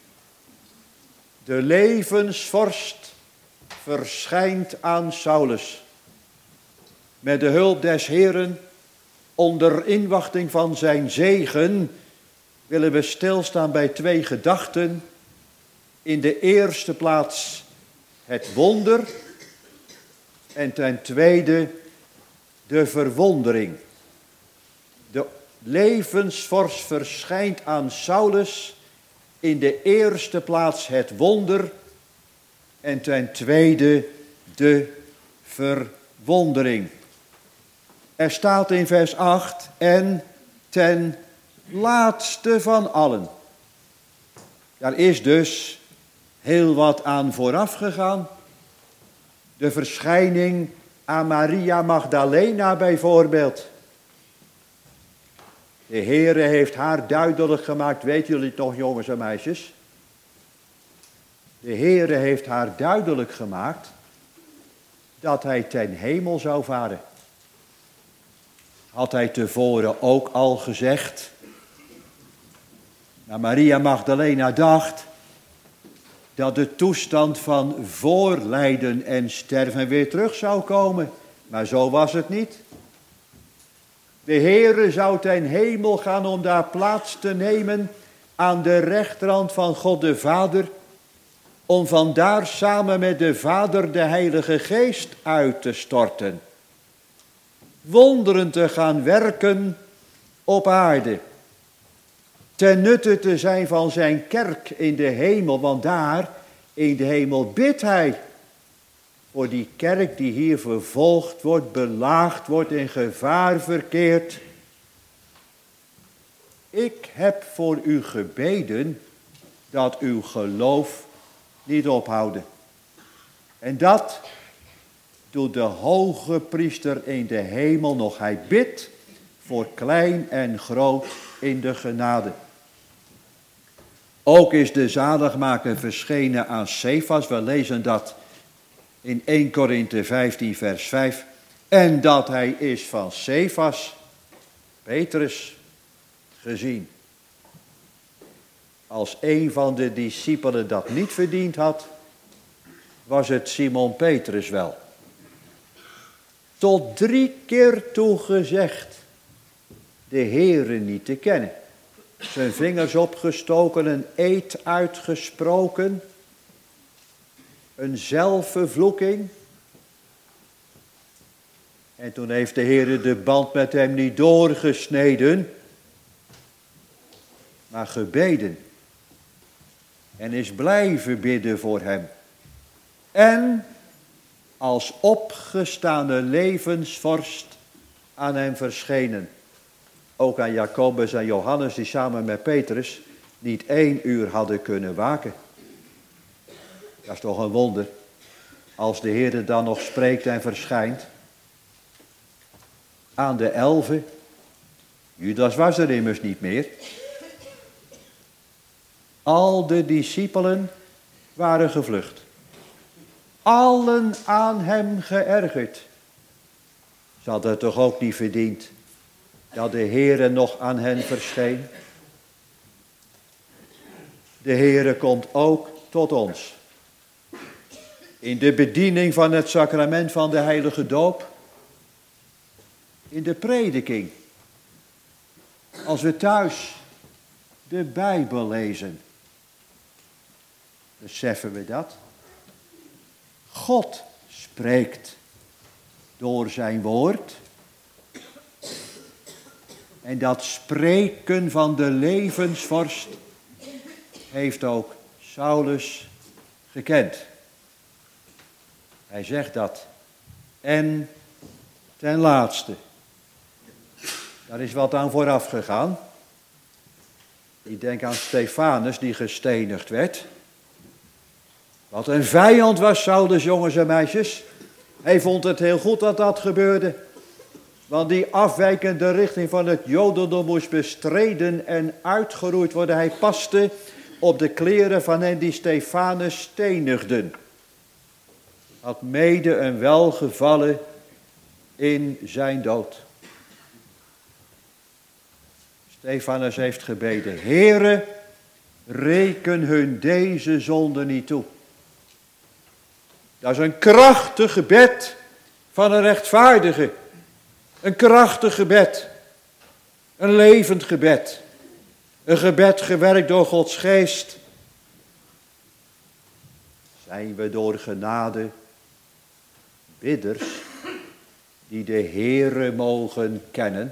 De levensvorst verschijnt aan Saulus. Met de hulp des Heeren, onder inwachting van zijn zegen, willen we stilstaan bij twee gedachten. In de eerste plaats het wonder en ten tweede de verwondering. De levensvorst verschijnt aan Saulus, in de eerste plaats het wonder en ten tweede de verwondering. Er staat in vers 8, en ten laatste van allen. Daar is dus heel wat aan vooraf gegaan. De verschijning aan Maria Magdalena bijvoorbeeld. De Heere heeft haar duidelijk gemaakt, weten jullie toch, jongens en meisjes? De Heere heeft haar duidelijk gemaakt dat hij ten hemel zou varen. Had hij tevoren ook al gezegd. Maar Maria Magdalena dacht dat de toestand van voorlijden en sterven weer terug zou komen. Maar zo was het niet. De Heere zou ten hemel gaan om daar plaats te nemen aan de rechterhand van God de Vader. Om vandaar samen met de Vader de Heilige Geest uit te storten. Wonderen te gaan werken op aarde. Ten nutte te zijn van zijn kerk in de hemel, want daar in de hemel bidt hij voor die kerk die hier vervolgd wordt, belaagd wordt, in gevaar verkeert. Ik heb voor u gebeden dat uw geloof niet ophouden. En dat doet de hoge priester in de hemel nog. Hij bidt voor klein en groot in de genade. Ook is de zaligmaker verschenen aan Cefas. We lezen dat in 1 Korinthe 15 vers 5. En dat hij is van Cefas, Petrus, gezien. Als een van de discipelen dat niet verdiend had, was het Simon Petrus wel. Tot 3 keer toe gezegd de Heere niet te kennen. Zijn vingers opgestoken, een eed uitgesproken, een zelfvervloeking. En toen heeft de Heere de band met hem niet doorgesneden, maar gebeden. En is blijven bidden voor hem. En als opgestane levensvorst aan hem verschenen. Ook aan Jacobus en Johannes die samen met Petrus niet 1 uur hadden kunnen waken. Dat is toch een wonder. Als de Heer dan nog spreekt en verschijnt. Aan de 11. Judas was er immers niet meer. Al de discipelen waren gevlucht. Allen aan hem geërgerd. Ze hadden het toch ook niet verdiend dat de Heere nog aan hen verscheen. De Heere komt ook tot ons. In de bediening van het sacrament van de heilige doop. In de prediking. Als we thuis de Bijbel lezen. Beseffen we dat? God spreekt door zijn woord. En dat spreken van de levensvorst heeft ook Saulus gekend. Hij zegt dat. En ten laatste. Daar is wat aan vooraf gegaan. Ik denk aan Stefanus die gestenigd werd. Wat een vijand was Saulus, jongens en meisjes. Hij vond het heel goed dat dat gebeurde. Want die afwijkende richting van het jodendom moest bestreden en uitgeroeid worden. Hij paste op de kleren van hen die Stefanus stenigden. Had mede een welgevallen in zijn dood. Stefanus heeft gebeden. Heere, reken hun deze zonde niet toe. Dat is een krachtig gebed van een rechtvaardige. Een krachtig gebed. Een levend gebed. Een gebed gewerkt door Gods geest. Zijn we door genade bidders die de Heere mogen kennen.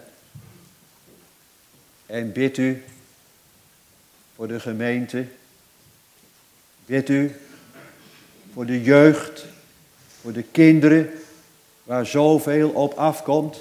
En bid u voor de gemeente. Bid u voor de jeugd. Voor de kinderen waar zoveel op afkomt.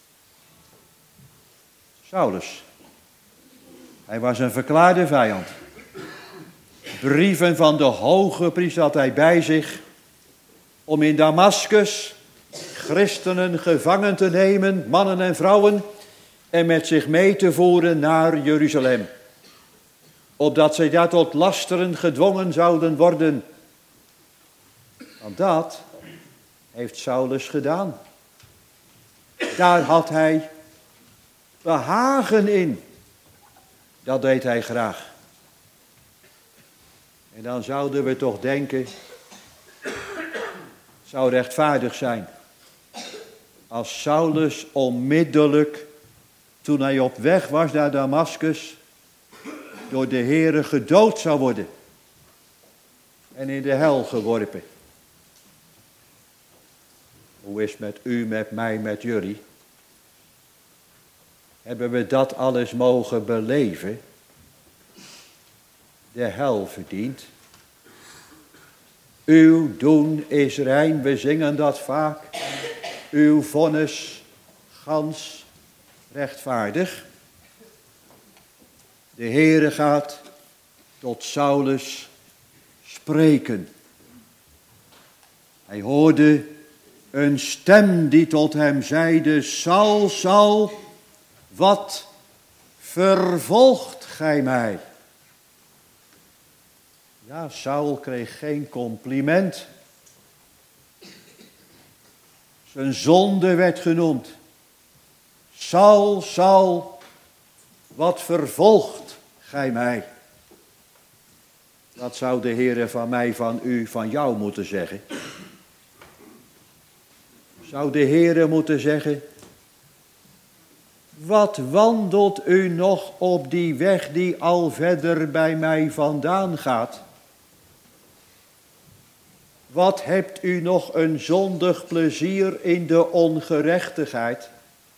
Saulus. Hij was een verklaarde vijand. Brieven van de hoge priester had hij bij zich. Om in Damaskus christenen gevangen te nemen, mannen en vrouwen. En met zich mee te voeren naar Jeruzalem. Opdat zij daar tot lasteren gedwongen zouden worden. Want dat heeft Saulus gedaan. Daar had hij behagen in. Dat deed hij graag. En dan zouden we toch denken, het zou rechtvaardig zijn als Saulus onmiddellijk, toen hij op weg was naar Damaskus, door de Heere gedood zou worden en in de hel geworpen. Hoe is het met u, met mij, met jullie? Hebben we dat alles mogen beleven? De hel verdient. Uw doen is rein, we zingen dat vaak. Uw vonnis gans rechtvaardig. De Heere gaat tot Saulus spreken. Hij hoorde een stem die tot hem zeide, Saul, Saul, wat vervolgt gij mij? Ja, Saul kreeg geen compliment. Zijn zonde werd genoemd. Saul, Saul, wat vervolgt gij mij? Wat zou de Heere van mij, van u, van jou moeten zeggen? Zou de Heere moeten zeggen: wat wandelt u nog op die weg die al verder bij mij vandaan gaat? Wat hebt u nog een zondig plezier in de ongerechtigheid?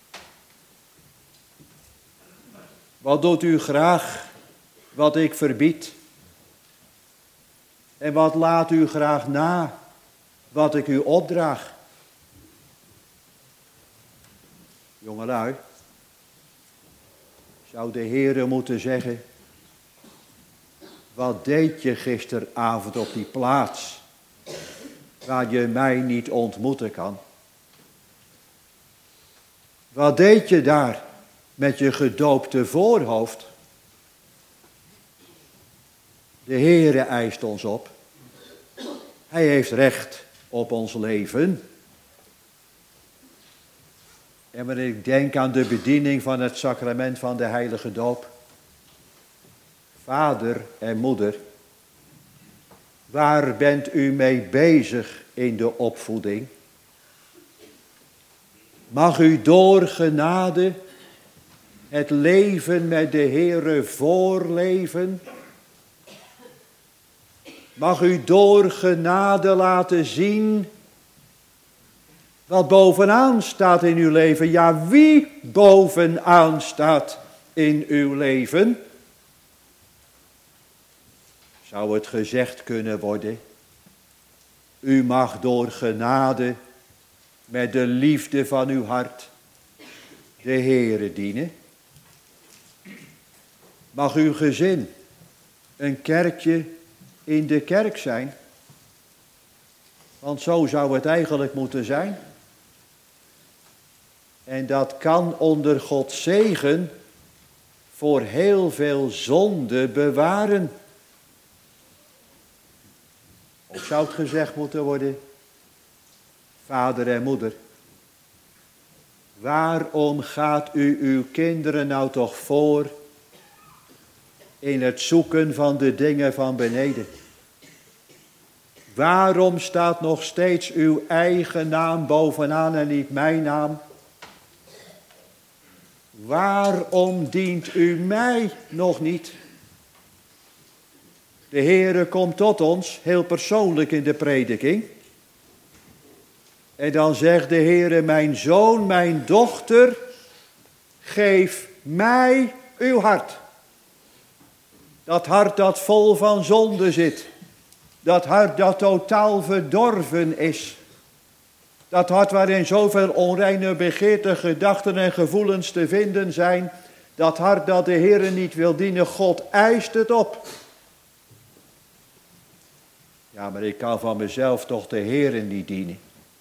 Wat doet u graag wat ik verbied? En wat laat u graag na wat ik u opdraag? Jongelui, zou de Heere moeten zeggen: wat deed je gisteravond op die plaats waar je mij niet ontmoeten kan? Wat deed je daar met je gedoopte voorhoofd? De Heere eist ons op. Hij heeft recht op ons leven. En wanneer ik denk aan de bediening van het sacrament van de heilige doop. Vader en moeder, waar bent u mee bezig in de opvoeding? Mag u door genade het leven met de Heere voorleven? Mag u door genade laten zien wat bovenaan staat in uw leven? Ja, wie bovenaan staat in uw leven? Zou het gezegd kunnen worden: u mag door genade met de liefde van uw hart de Heere dienen? Mag uw gezin een kerkje in de kerk zijn? Want zo zou het eigenlijk moeten zijn. En dat kan onder Gods zegen voor heel veel zonde bewaren. Of zou het gezegd moeten worden: vader en moeder, waarom gaat u uw kinderen nou toch voor in het zoeken van de dingen van beneden? Waarom staat nog steeds uw eigen naam bovenaan en niet mijn naam? Waarom dient u mij nog niet? De Heere komt tot ons, heel persoonlijk in de prediking. En dan zegt de Heere: mijn zoon, mijn dochter, geef mij uw hart. Dat hart dat vol van zonde zit. Dat hart dat totaal verdorven is. Dat hart waarin zoveel onreine begeerten, gedachten en gevoelens te vinden zijn. Dat hart dat de Heere niet wil dienen, God eist het op. Ja, maar ik kan van mezelf toch de Heere niet dienen.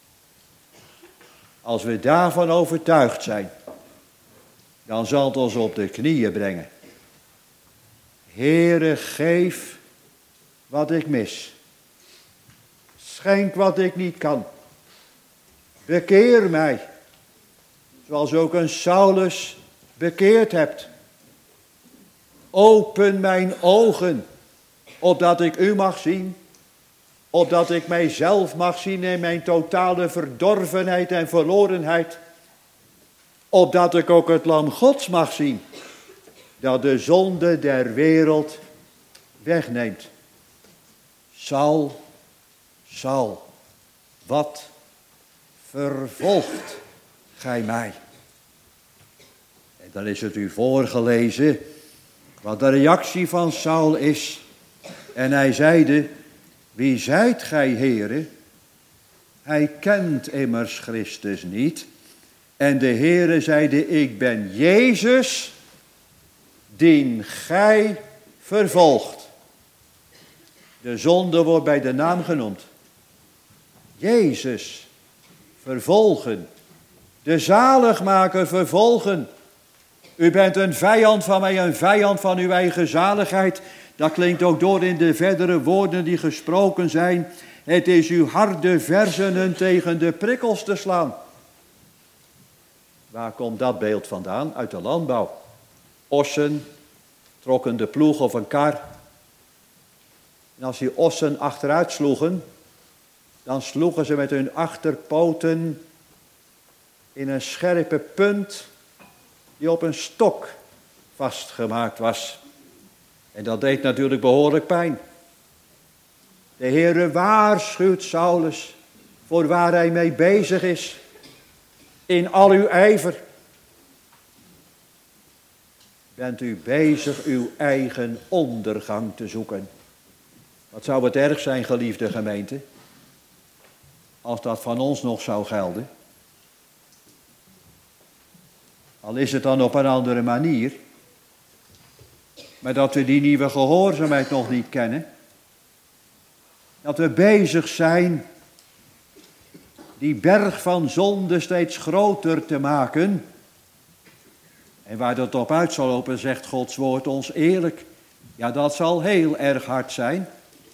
Als we daarvan overtuigd zijn, dan zal het ons op de knieën brengen. Heere, geef wat ik mis. Schenk wat ik niet kan. Bekeer mij, zoals ook een Saulus bekeerd hebt. Open mijn ogen, opdat ik u mag zien. Opdat ik mijzelf mag zien in mijn totale verdorvenheid en verlorenheid. Opdat ik ook het lam Gods mag zien, dat de zonde der wereld wegneemt. Saul, Saul, wat vervolgt gij mij? En dan is het u voorgelezen wat de reactie van Saul is. En hij zeide: wie zijt gij, Heere? Hij kent immers Christus niet. En de Heere zeide: ik ben Jezus, dien gij vervolgt. De zonde wordt bij de naam genoemd. Jezus vervolgen. De zaligmaker vervolgen. U bent een vijand van mij, een vijand van uw eigen zaligheid. Dat klinkt ook door in de verdere woorden die gesproken zijn. Het is uw harde versenen tegen de prikkels te slaan. Waar komt dat beeld vandaan? Uit de landbouw. Ossen trokken de ploeg of een kar. En als die ossen achteruit sloegen, dan sloegen ze met hun achterpoten in een scherpe punt die op een stok vastgemaakt was. En dat deed natuurlijk behoorlijk pijn. De Heere waarschuwt Saulus voor waar hij mee bezig is. In al uw ijver. Bent u bezig uw eigen ondergang te zoeken? Wat zou het erg zijn, geliefde gemeente, als dat van ons nog zou gelden? Al is het dan op een andere manier, maar dat we die nieuwe gehoorzaamheid nog niet kennen. Dat we bezig zijn die berg van zonde steeds groter te maken. En waar dat op uit zal lopen, zegt Gods woord ons eerlijk. Ja, dat zal heel erg hard zijn.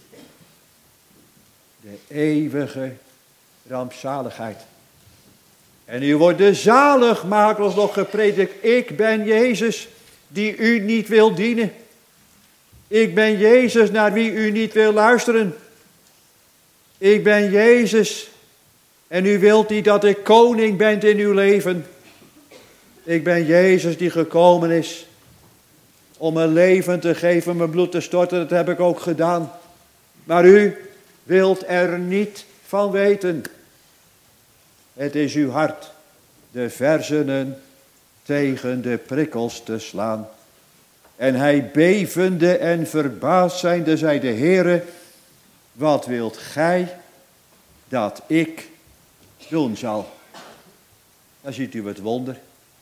De eeuwige rampzaligheid. En nu wordt de zaligmakers nog gepredikt. Ik ben Jezus die u niet wil dienen. Ik ben Jezus naar wie u niet wil luisteren. Ik ben Jezus en u wilt niet dat ik koning ben in uw leven. Ik ben Jezus die gekomen is om mijn leven te geven, mijn bloed te storten. Dat heb ik ook gedaan. Maar u wilt er niet van weten. Het is uw hart de versenen tegen de prikkels te slaan. En hij bevende en verbaasd zijnde zei de Heere, wat wilt gij dat ik doen zal? Dan ziet u het wonder.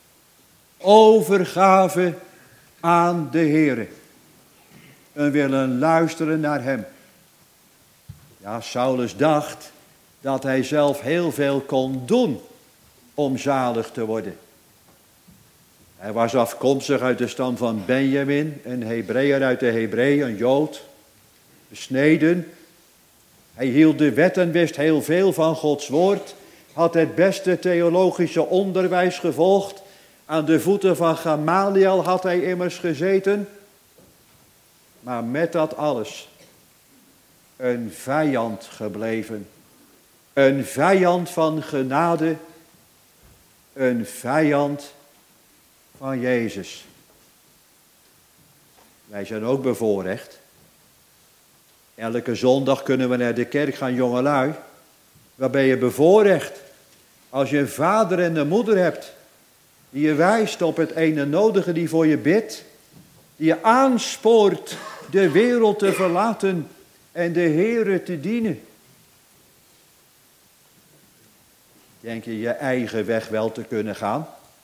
Overgave aan de Heere. En willen luisteren naar hem. Ja, Saulus dacht dat hij zelf heel veel kon doen om zalig te worden. Hij was afkomstig uit de stam van Benjamin, een Hebreeër uit de Hebreeën, een Jood, besneden. Hij hield de wet en wist heel veel van Gods woord, had het beste theologische onderwijs gevolgd. Aan de voeten van Gamaliel had hij immers gezeten. Maar met dat alles een vijand gebleven. Een vijand van genade. Een vijand van Jezus. Wij zijn ook bevoorrecht. Elke zondag kunnen we naar de kerk gaan, jongelui. Waar ben je bevoorrecht? Als je een vader en een moeder hebt, die je wijst op het ene nodige, die voor je bidt, die je aanspoort de wereld te verlaten en de Heere te dienen. Denk je je eigen weg wel te kunnen gaan?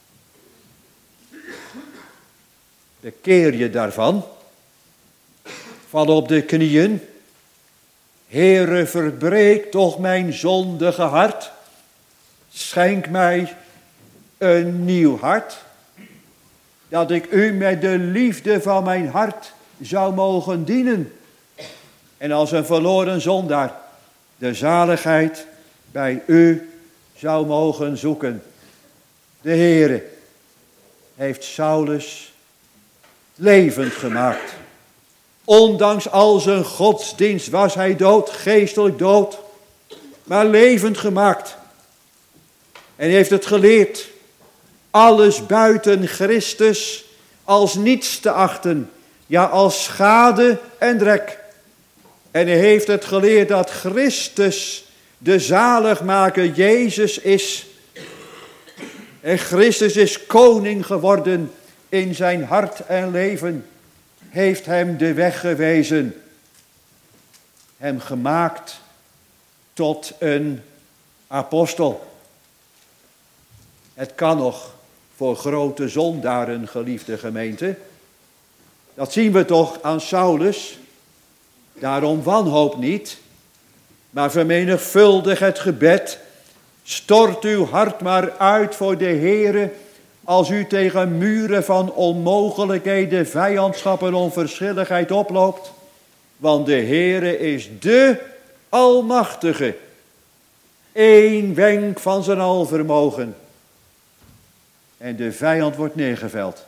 Bekeer je daarvan. Val op de knieën. Heere, verbreek toch mijn zondige hart. Schenk mij een nieuw hart. Dat ik u met de liefde van mijn hart zou mogen dienen. En als een verloren zondaar de zaligheid bij u zou mogen zoeken. De Heere heeft Saulus levend gemaakt. Ondanks al zijn godsdienst was hij dood, geestelijk dood, maar levend gemaakt. En heeft het geleerd alles buiten Christus als niets te achten, ja als schade en drek. En hij heeft het geleerd dat Christus de zaligmaker Jezus is. En Christus is koning geworden in zijn hart en leven. Heeft hem de weg gewezen. Hem gemaakt tot een apostel. Het kan nog voor grote zondaren, geliefde gemeente. Dat zien we toch aan Saulus. Daarom wanhoop niet, maar vermenigvuldig het gebed. Stort uw hart maar uit voor de Heere, Als u tegen muren van onmogelijkheden, vijandschap en onverschilligheid oploopt. Want de Heere is de Almachtige. Eén wenk van zijn alvermogen. En de vijand wordt neergeveld.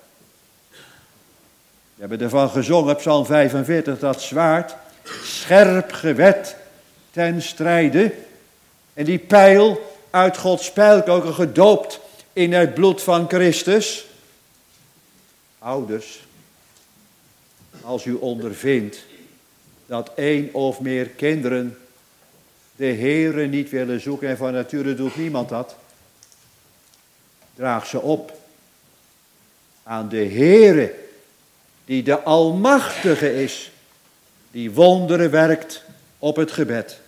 We hebben ervan gezongen, Psalm 45, dat zwaard, scherp gewet ten strijde. En die pijl uit Gods pijlkoker gedoopt in het bloed van Christus. Ouders, als u ondervindt dat één of meer kinderen de Heere niet willen zoeken, en van nature doet niemand dat, draag ze op aan de Heere, die de Almachtige is, die wonderen werkt op het gebed.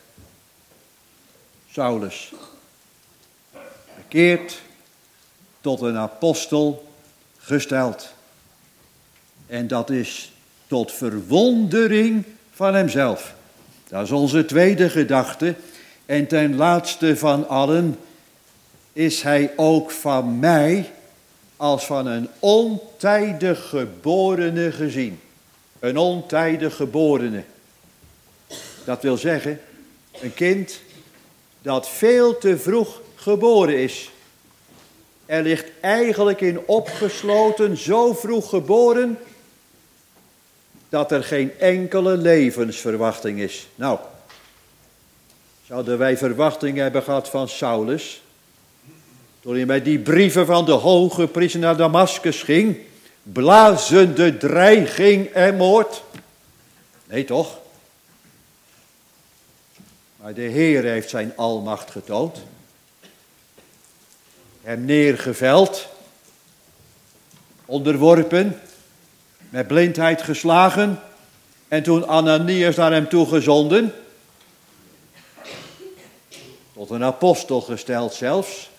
Saulus, bekeerd tot een apostel gesteld. En dat is tot verwondering van hemzelf. Dat is onze tweede gedachte. En ten laatste van allen is hij ook van mij als van een ontijdig geborene gezien. Een ontijdig geborene. Dat wil zeggen, een kind dat veel te vroeg geboren is. Er ligt eigenlijk in opgesloten, zo vroeg geboren, dat er geen enkele levensverwachting is. Nou, zouden wij verwachting hebben gehad van Saulus, toen hij met die brieven van de hoge priester naar Damaskus ging, blazende dreiging en moord? Nee toch? Maar de Heer heeft zijn almacht getoond. Hem neergeveld, onderworpen, met blindheid geslagen en toen Ananias naar hem toegezonden, tot een apostel gesteld zelfs.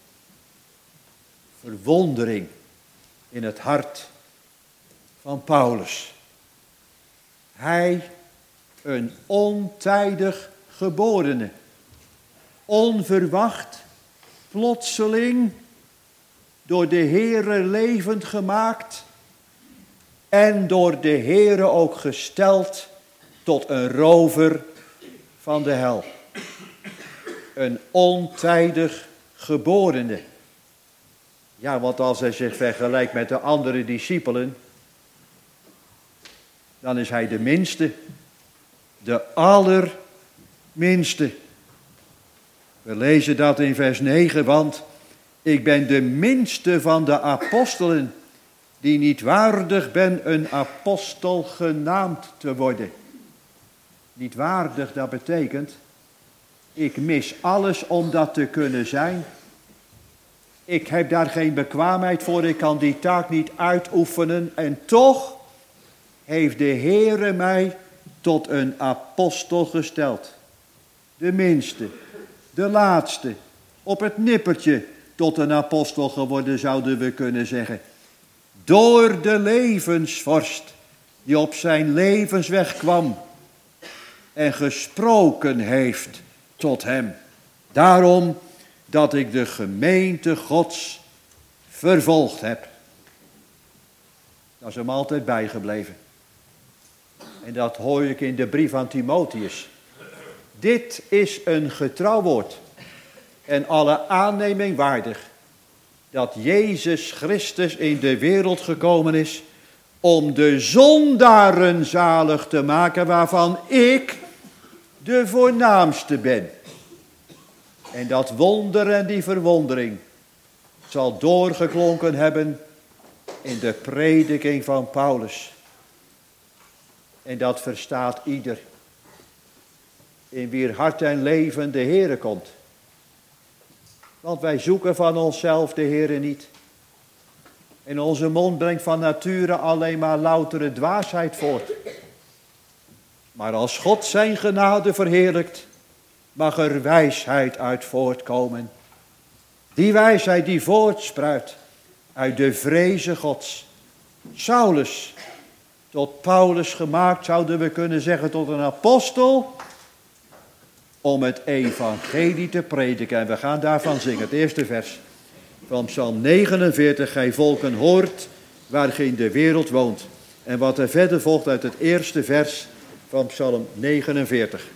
Verwondering in het hart van Paulus. Hij, een ontijdig geborene, onverwacht, plotseling, door de Heere levend gemaakt en door de Heere ook gesteld tot een rover van de hel. Een ontijdig geborene. Ja, want als hij zich vergelijkt met de andere discipelen, dan is hij de minste, de allerminste. We lezen dat in vers 9, want ik ben de minste van de apostelen, die niet waardig ben een apostel genaamd te worden. Niet waardig, dat betekent, ik mis alles om dat te kunnen zijn. Ik heb daar geen bekwaamheid voor, ik kan die taak niet uitoefenen. En toch heeft de Heere mij tot een apostel gesteld. De minste, de laatste, op het nippertje tot een apostel geworden, zouden we kunnen zeggen. Door de levensvorst die op zijn levensweg kwam en gesproken heeft tot hem. Daarom dat ik de gemeente Gods vervolgd heb. Dat is hem altijd bijgebleven. En dat hoor ik in de brief aan Timotheus. Dit is een getrouw woord en alle aanneming waardig, dat Jezus Christus in de wereld gekomen is om de zondaren zalig te maken, waarvan ik de voornaamste ben. En dat wonder en die verwondering zal doorgeklonken hebben in de prediking van Paulus. En dat verstaat ieder, in wier hart en leven de Heere komt. Want wij zoeken van onszelf de Heere niet. En onze mond brengt van nature alleen maar loutere dwaasheid voort. Maar als God zijn genade verheerlijkt, mag er wijsheid uit voortkomen. Die wijsheid die voortspruit uit de vreze Gods. Saulus, tot Paulus gemaakt, zouden we kunnen zeggen, tot een apostel, om het evangelie te prediken. En we gaan daarvan zingen, het eerste vers. van Psalm 49, gij volken hoort, waar gij in de wereld woont. En wat er verder volgt uit het eerste vers van Psalm 49.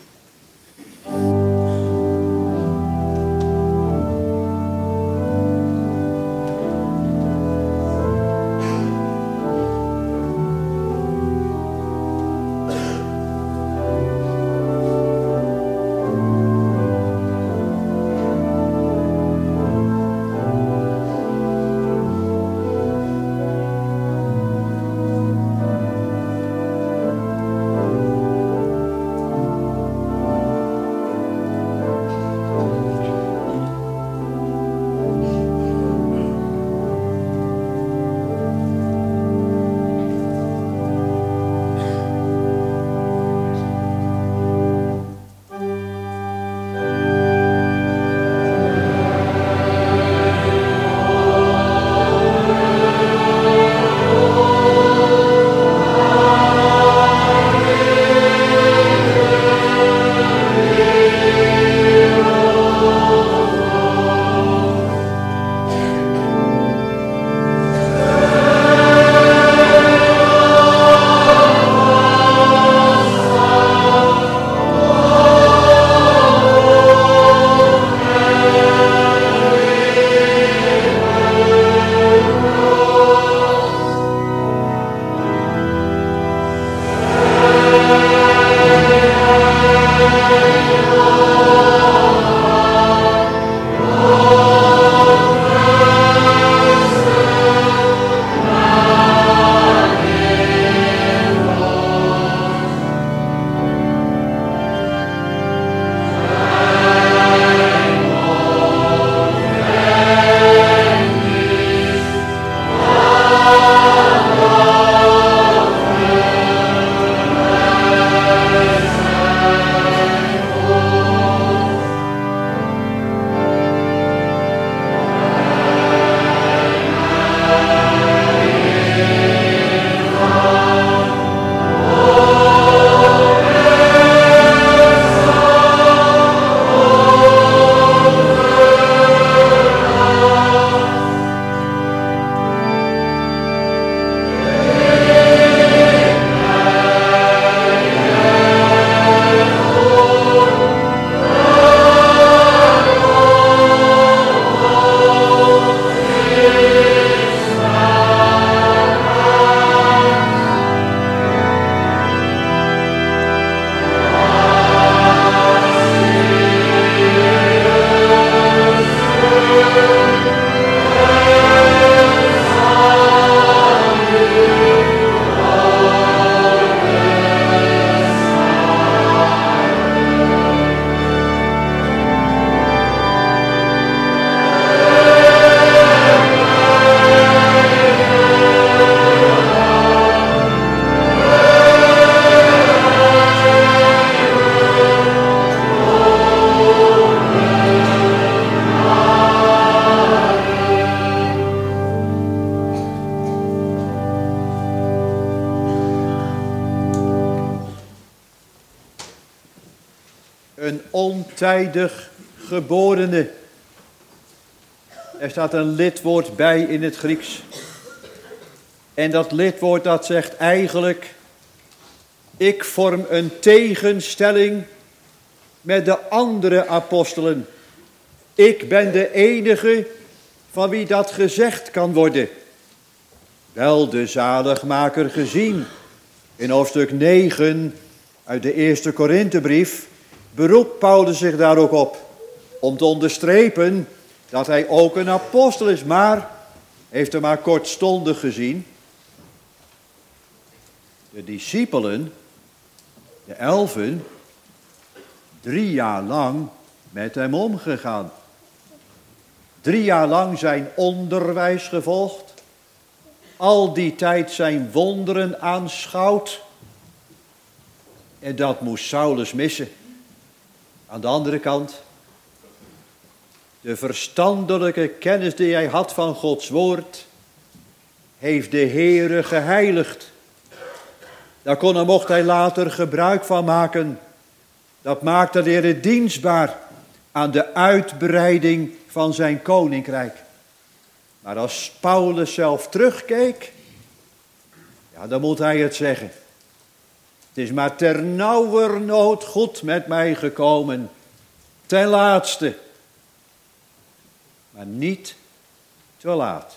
Een ontijdig geborene. Er staat een lidwoord bij in het Grieks. En dat lidwoord dat zegt eigenlijk: ik vorm een tegenstelling met de andere apostelen. Ik ben de enige van wie dat gezegd kan worden. Wel de zaligmaker gezien. In hoofdstuk 9 uit de eerste Korinthebrief beroept Paulus zich daar ook op. Om te onderstrepen dat hij ook een apostel is, maar heeft hem maar kortstondig gezien. De discipelen, de 11, 3 jaar lang met hem omgegaan. 3 jaar lang zijn onderwijs gevolgd. Al die tijd zijn wonderen aanschouwd. En dat moest Saulus missen. Aan de andere kant, de verstandelijke kennis die hij had van Gods woord, heeft de Heere geheiligd. Daar mocht hij later gebruik van maken. Dat maakte de Heere dienstbaar aan de uitbreiding van zijn koninkrijk. Maar als Paulus zelf terugkeek, ja, dan moet hij het zeggen. Het is maar ternauwernood goed met mij gekomen, ten laatste. Maar niet te laat.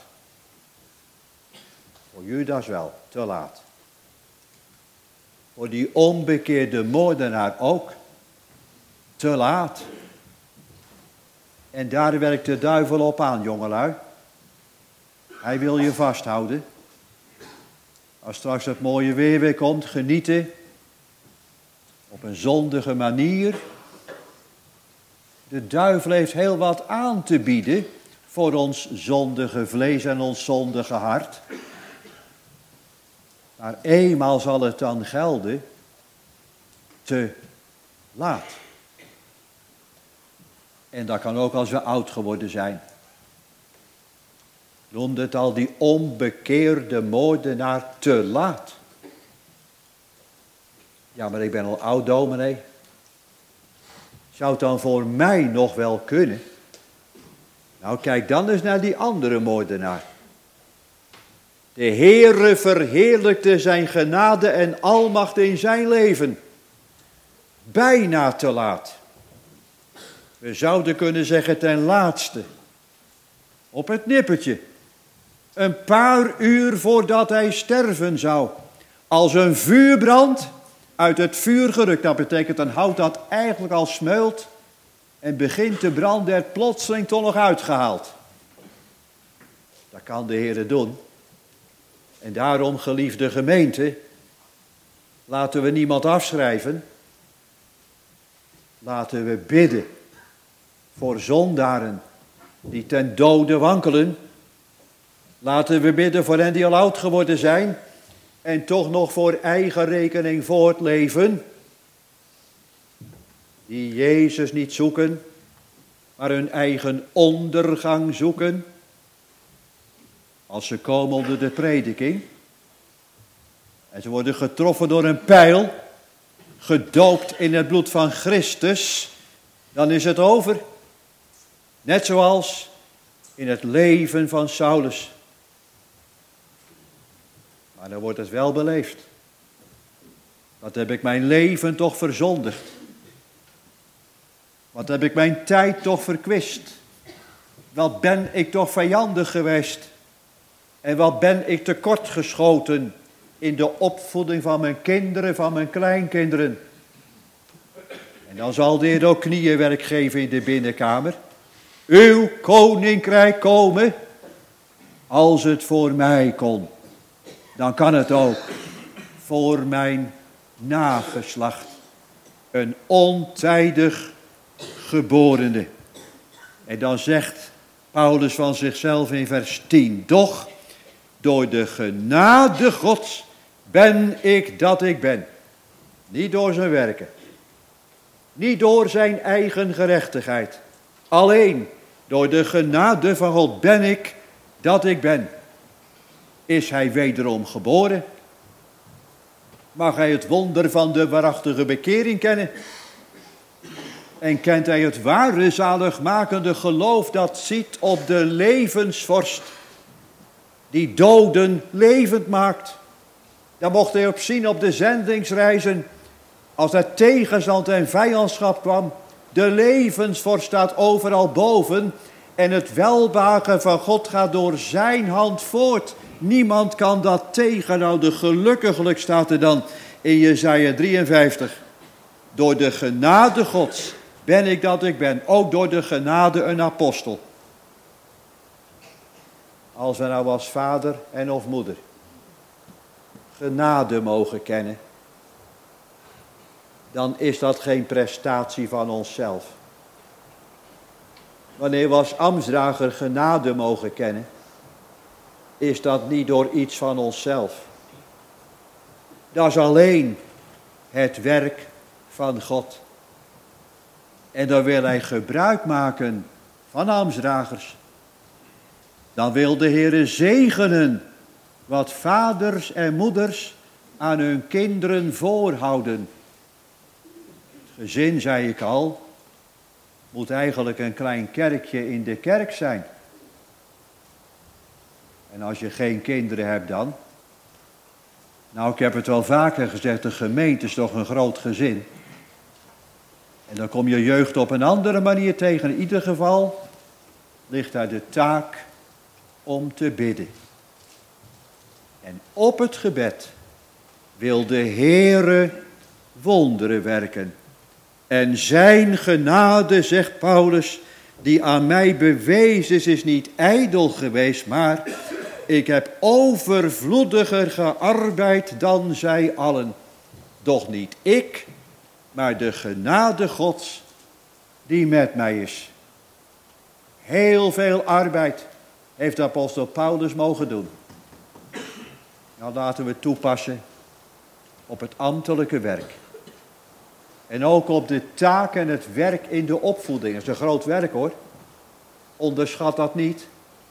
Voor Judas wel, te laat. Voor die onbekeerde moordenaar ook, te laat. En daar werkt de duivel op aan, jongelui. Hij wil je vasthouden. Als straks het mooie weer komt, genieten. Op een zondige manier. De duivel heeft heel wat aan te bieden voor ons zondige vlees en ons zondige hart. Maar eenmaal zal het dan gelden, te laat. En dat kan ook als we oud geworden zijn. Noemde het al die onbekeerde moordenaar te laat. Ja, maar ik ben al oud, dominee. Zou het dan voor mij nog wel kunnen? Nou, kijk dan eens naar die andere moordenaar. De Heere verheerlijkte zijn genade en almacht in zijn leven. Bijna te laat. We zouden kunnen zeggen ten laatste. Op het nippertje. Een paar uur voordat hij sterven zou. Als een vuurbrand uit het vuur gerukt. Dat betekent een hout dat eigenlijk al smeult en begint te branden, werd plotseling toch nog uitgehaald. Dat kan de Heere doen. En daarom, geliefde gemeente, laten we niemand afschrijven. Laten we bidden voor zondaren die ten dode wankelen. Laten we bidden voor hen die al oud geworden zijn en toch nog voor eigen rekening voortleven. Die Jezus niet zoeken, maar hun eigen ondergang zoeken. Als ze komen onder de prediking en ze worden getroffen door een pijl, gedoopt in het bloed van Christus, dan is het over. Net zoals in het leven van Saulus. Maar dan wordt het wel beleefd. Wat heb ik mijn leven toch verzondigd? Wat heb ik mijn tijd toch verkwist? Wat ben ik toch vijandig geweest? En wat ben ik tekortgeschoten in de opvoeding van mijn kinderen, van mijn kleinkinderen? En dan zal de Heer ook knieënwerk geven in de binnenkamer. Uw koninkrijk komen, als het voor mij kon. Dan kan het ook voor mijn nageslacht. Een ontijdig geborene. En dan zegt Paulus van zichzelf in vers 10. Doch door de genade Gods ben ik dat ik ben. Niet door zijn werken. Niet door zijn eigen gerechtigheid. Alleen door de genade van God ben ik dat ik ben. Is hij wederom geboren? Mag hij het wonder van de waarachtige bekering kennen? En kent hij het ware zaligmakende geloof dat ziet op de levensvorst, die doden levend maakt? Daar mocht hij op zien op de zendingsreizen, als er tegenstand en vijandschap kwam. De levensvorst staat overal boven en het welbehagen van God gaat door zijn hand voort. Niemand kan dat tegenhouden. Gelukkiglijk staat er dan in Jesaja 53. Door de genade Gods ben ik dat ik ben. Ook door de genade een apostel. Als we nou als vader en of moeder genade mogen kennen, dan is dat geen prestatie van onszelf. Wanneer we als ambtsdrager genade mogen kennen, is dat niet door iets van onszelf. Dat is alleen het werk van God. En dan wil hij gebruik maken van ambtsdragers. Dan wil de Heere zegenen wat vaders en moeders aan hun kinderen voorhouden. Het gezin, zei ik al, moet eigenlijk een klein kerkje in de kerk zijn. En als je geen kinderen hebt dan? Nou, ik heb het wel vaker gezegd, de gemeente is toch een groot gezin. En dan kom je jeugd op een andere manier tegen. In ieder geval ligt daar de taak om te bidden. En op het gebed wil de Heere wonderen werken. En zijn genade, zegt Paulus, die aan mij bewezen is niet ijdel geweest, maar ik heb overvloediger gearbeid dan zij allen. Doch niet ik, maar de genade Gods die met mij is. Heel veel arbeid heeft de apostel Paulus mogen doen. Nou, laten we toepassen op het ambtelijke werk. En ook op de taak en het werk in de opvoeding. Dat is een groot werk hoor. Onderschat dat niet.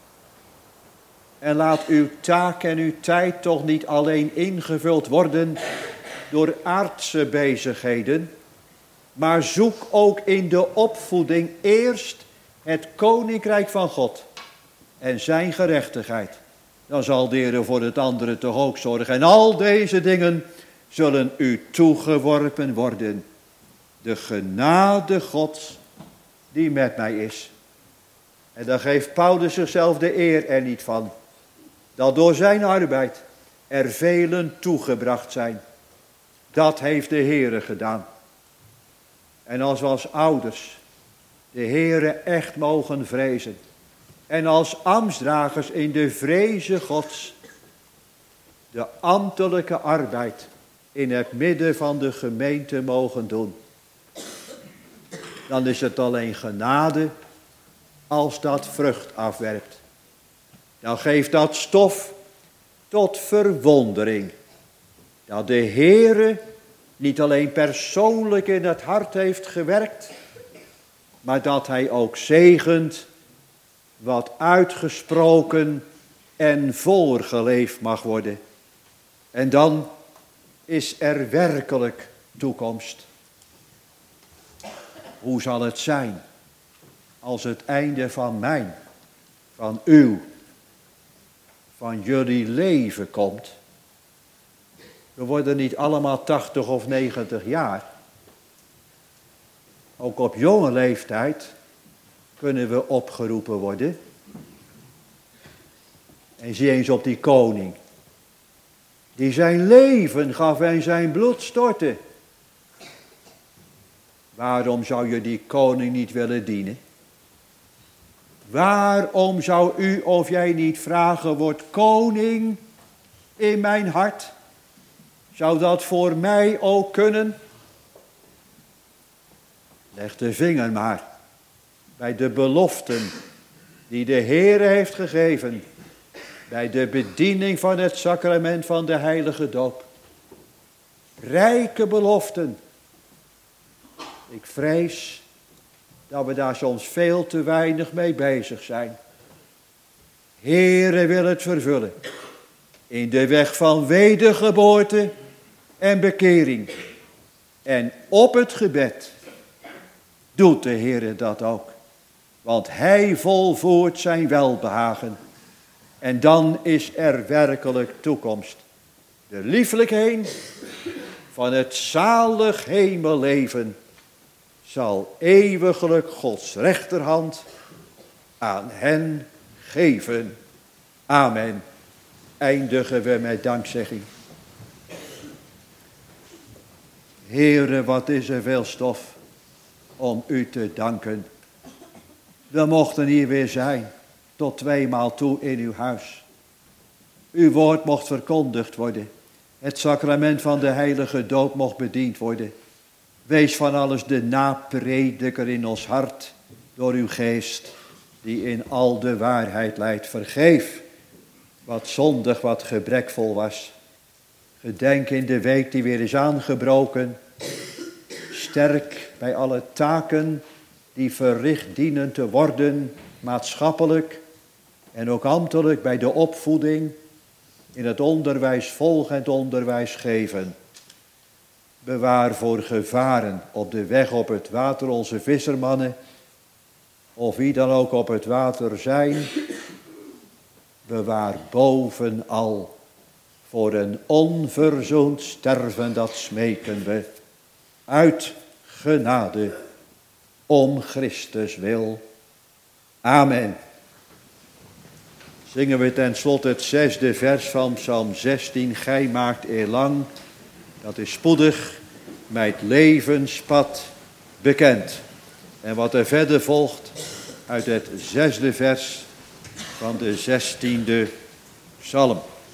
En laat uw taak en uw tijd toch niet alleen ingevuld worden door aardse bezigheden. Maar zoek ook in de opvoeding eerst het koninkrijk van God en zijn gerechtigheid. Dan zal de Heer voor het andere toch ook zorgen. En al deze dingen zullen u toegeworpen worden. De genade Gods die met mij is. En dan geeft Paulus zichzelf de eer er niet van. Dat door zijn arbeid er velen toegebracht zijn. Dat heeft de Heere gedaan. En als we als ouders de Heere echt mogen vrezen. En als ambtsdragers in de vreze Gods de ambtelijke arbeid in het midden van de gemeente mogen doen. Dan is het alleen genade als dat vrucht afwerpt. Dan geeft dat stof tot verwondering. Dat de Heere niet alleen persoonlijk in het hart heeft gewerkt, maar dat hij ook zegent wat uitgesproken en voorgeleefd mag worden. En dan is er werkelijk toekomst. Hoe zal het zijn als het einde van mijn, van uw, van jullie leven komt? We worden niet allemaal 80 of 90 jaar. Ook op jonge leeftijd kunnen we opgeroepen worden. En zie eens op die koning. Die zijn leven gaf en zijn bloed stortte. Waarom zou je die koning niet willen dienen? Waarom zou u of jij niet vragen, wordt koning in mijn hart? Zou dat voor mij ook kunnen? Leg de vinger maar bij de beloften die de Heer heeft gegeven. Bij de bediening van het sacrament van de heilige doop. Rijke beloften. Ik vrees dat we daar soms veel te weinig mee bezig zijn. Heere wil het vervullen. In de weg van wedergeboorte en bekering. En op het gebed doet de Heere dat ook. Want hij volvoert zijn welbehagen. En dan is er werkelijk toekomst. De lieflijkheid van het zalig hemelleven zal eeuwiglijk Gods rechterhand aan hen geven. Amen. Eindigen we met dankzegging. Heere, wat is er veel stof om u te danken. We mochten hier weer zijn, tot 2 maal toe in uw huis. Uw woord mocht verkondigd worden. Het sacrament van de heilige doop mocht bediend worden. Wees van alles de naprediker in ons hart, door uw geest, die in al de waarheid leidt. Vergeef wat zondig, wat gebrekvol was. Gedenk in de week die weer is aangebroken. Sterk bij alle taken die verricht dienen te worden, maatschappelijk en ook ambtelijk bij de opvoeding, in het onderwijs volgen en het onderwijs geven. Bewaar voor gevaren op de weg op het water onze vissermannen, of wie dan ook op het water zijn, bewaar bovenal. Voor een onverzoend sterven, dat smeken we. Uit genade, om Christus wil. Amen. Zingen we ten slotte het 6e vers van Psalm 16. Gij maakt eerlang, dat is spoedig, mijn levenspad bekend. En wat er verder volgt uit het 6e vers van de 16e psalm.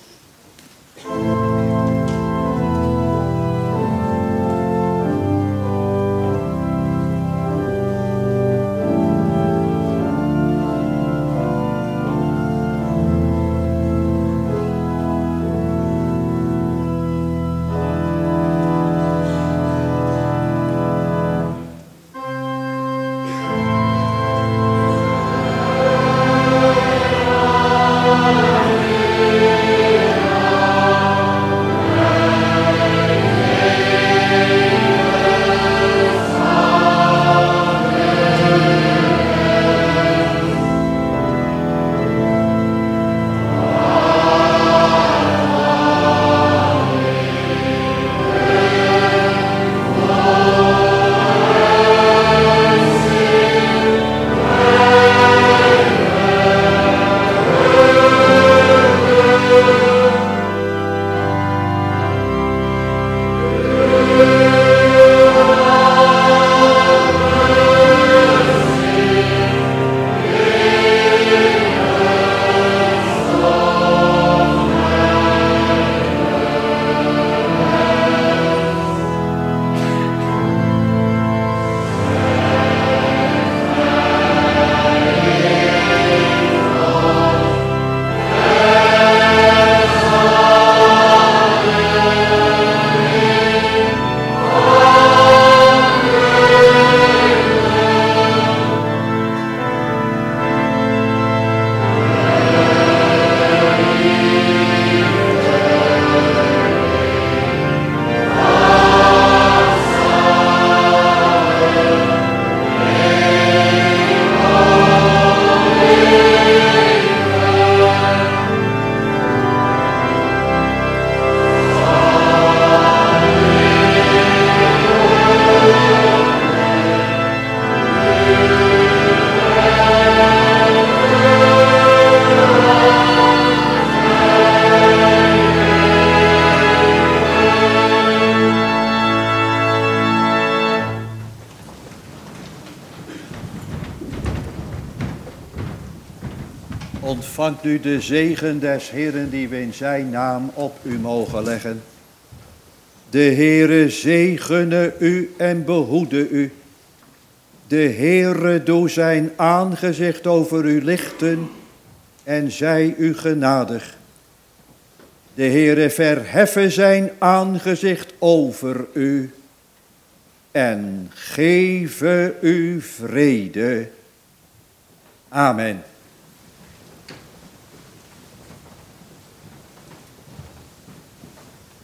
Ontvangt u de zegen des Heeren die we in zijn naam op u mogen leggen. De Heere zegene u en behoede u. De Heere doe zijn aangezicht over u lichten en zij u genadig. De Heere verheffe zijn aangezicht over u en geeve u vrede. Amen.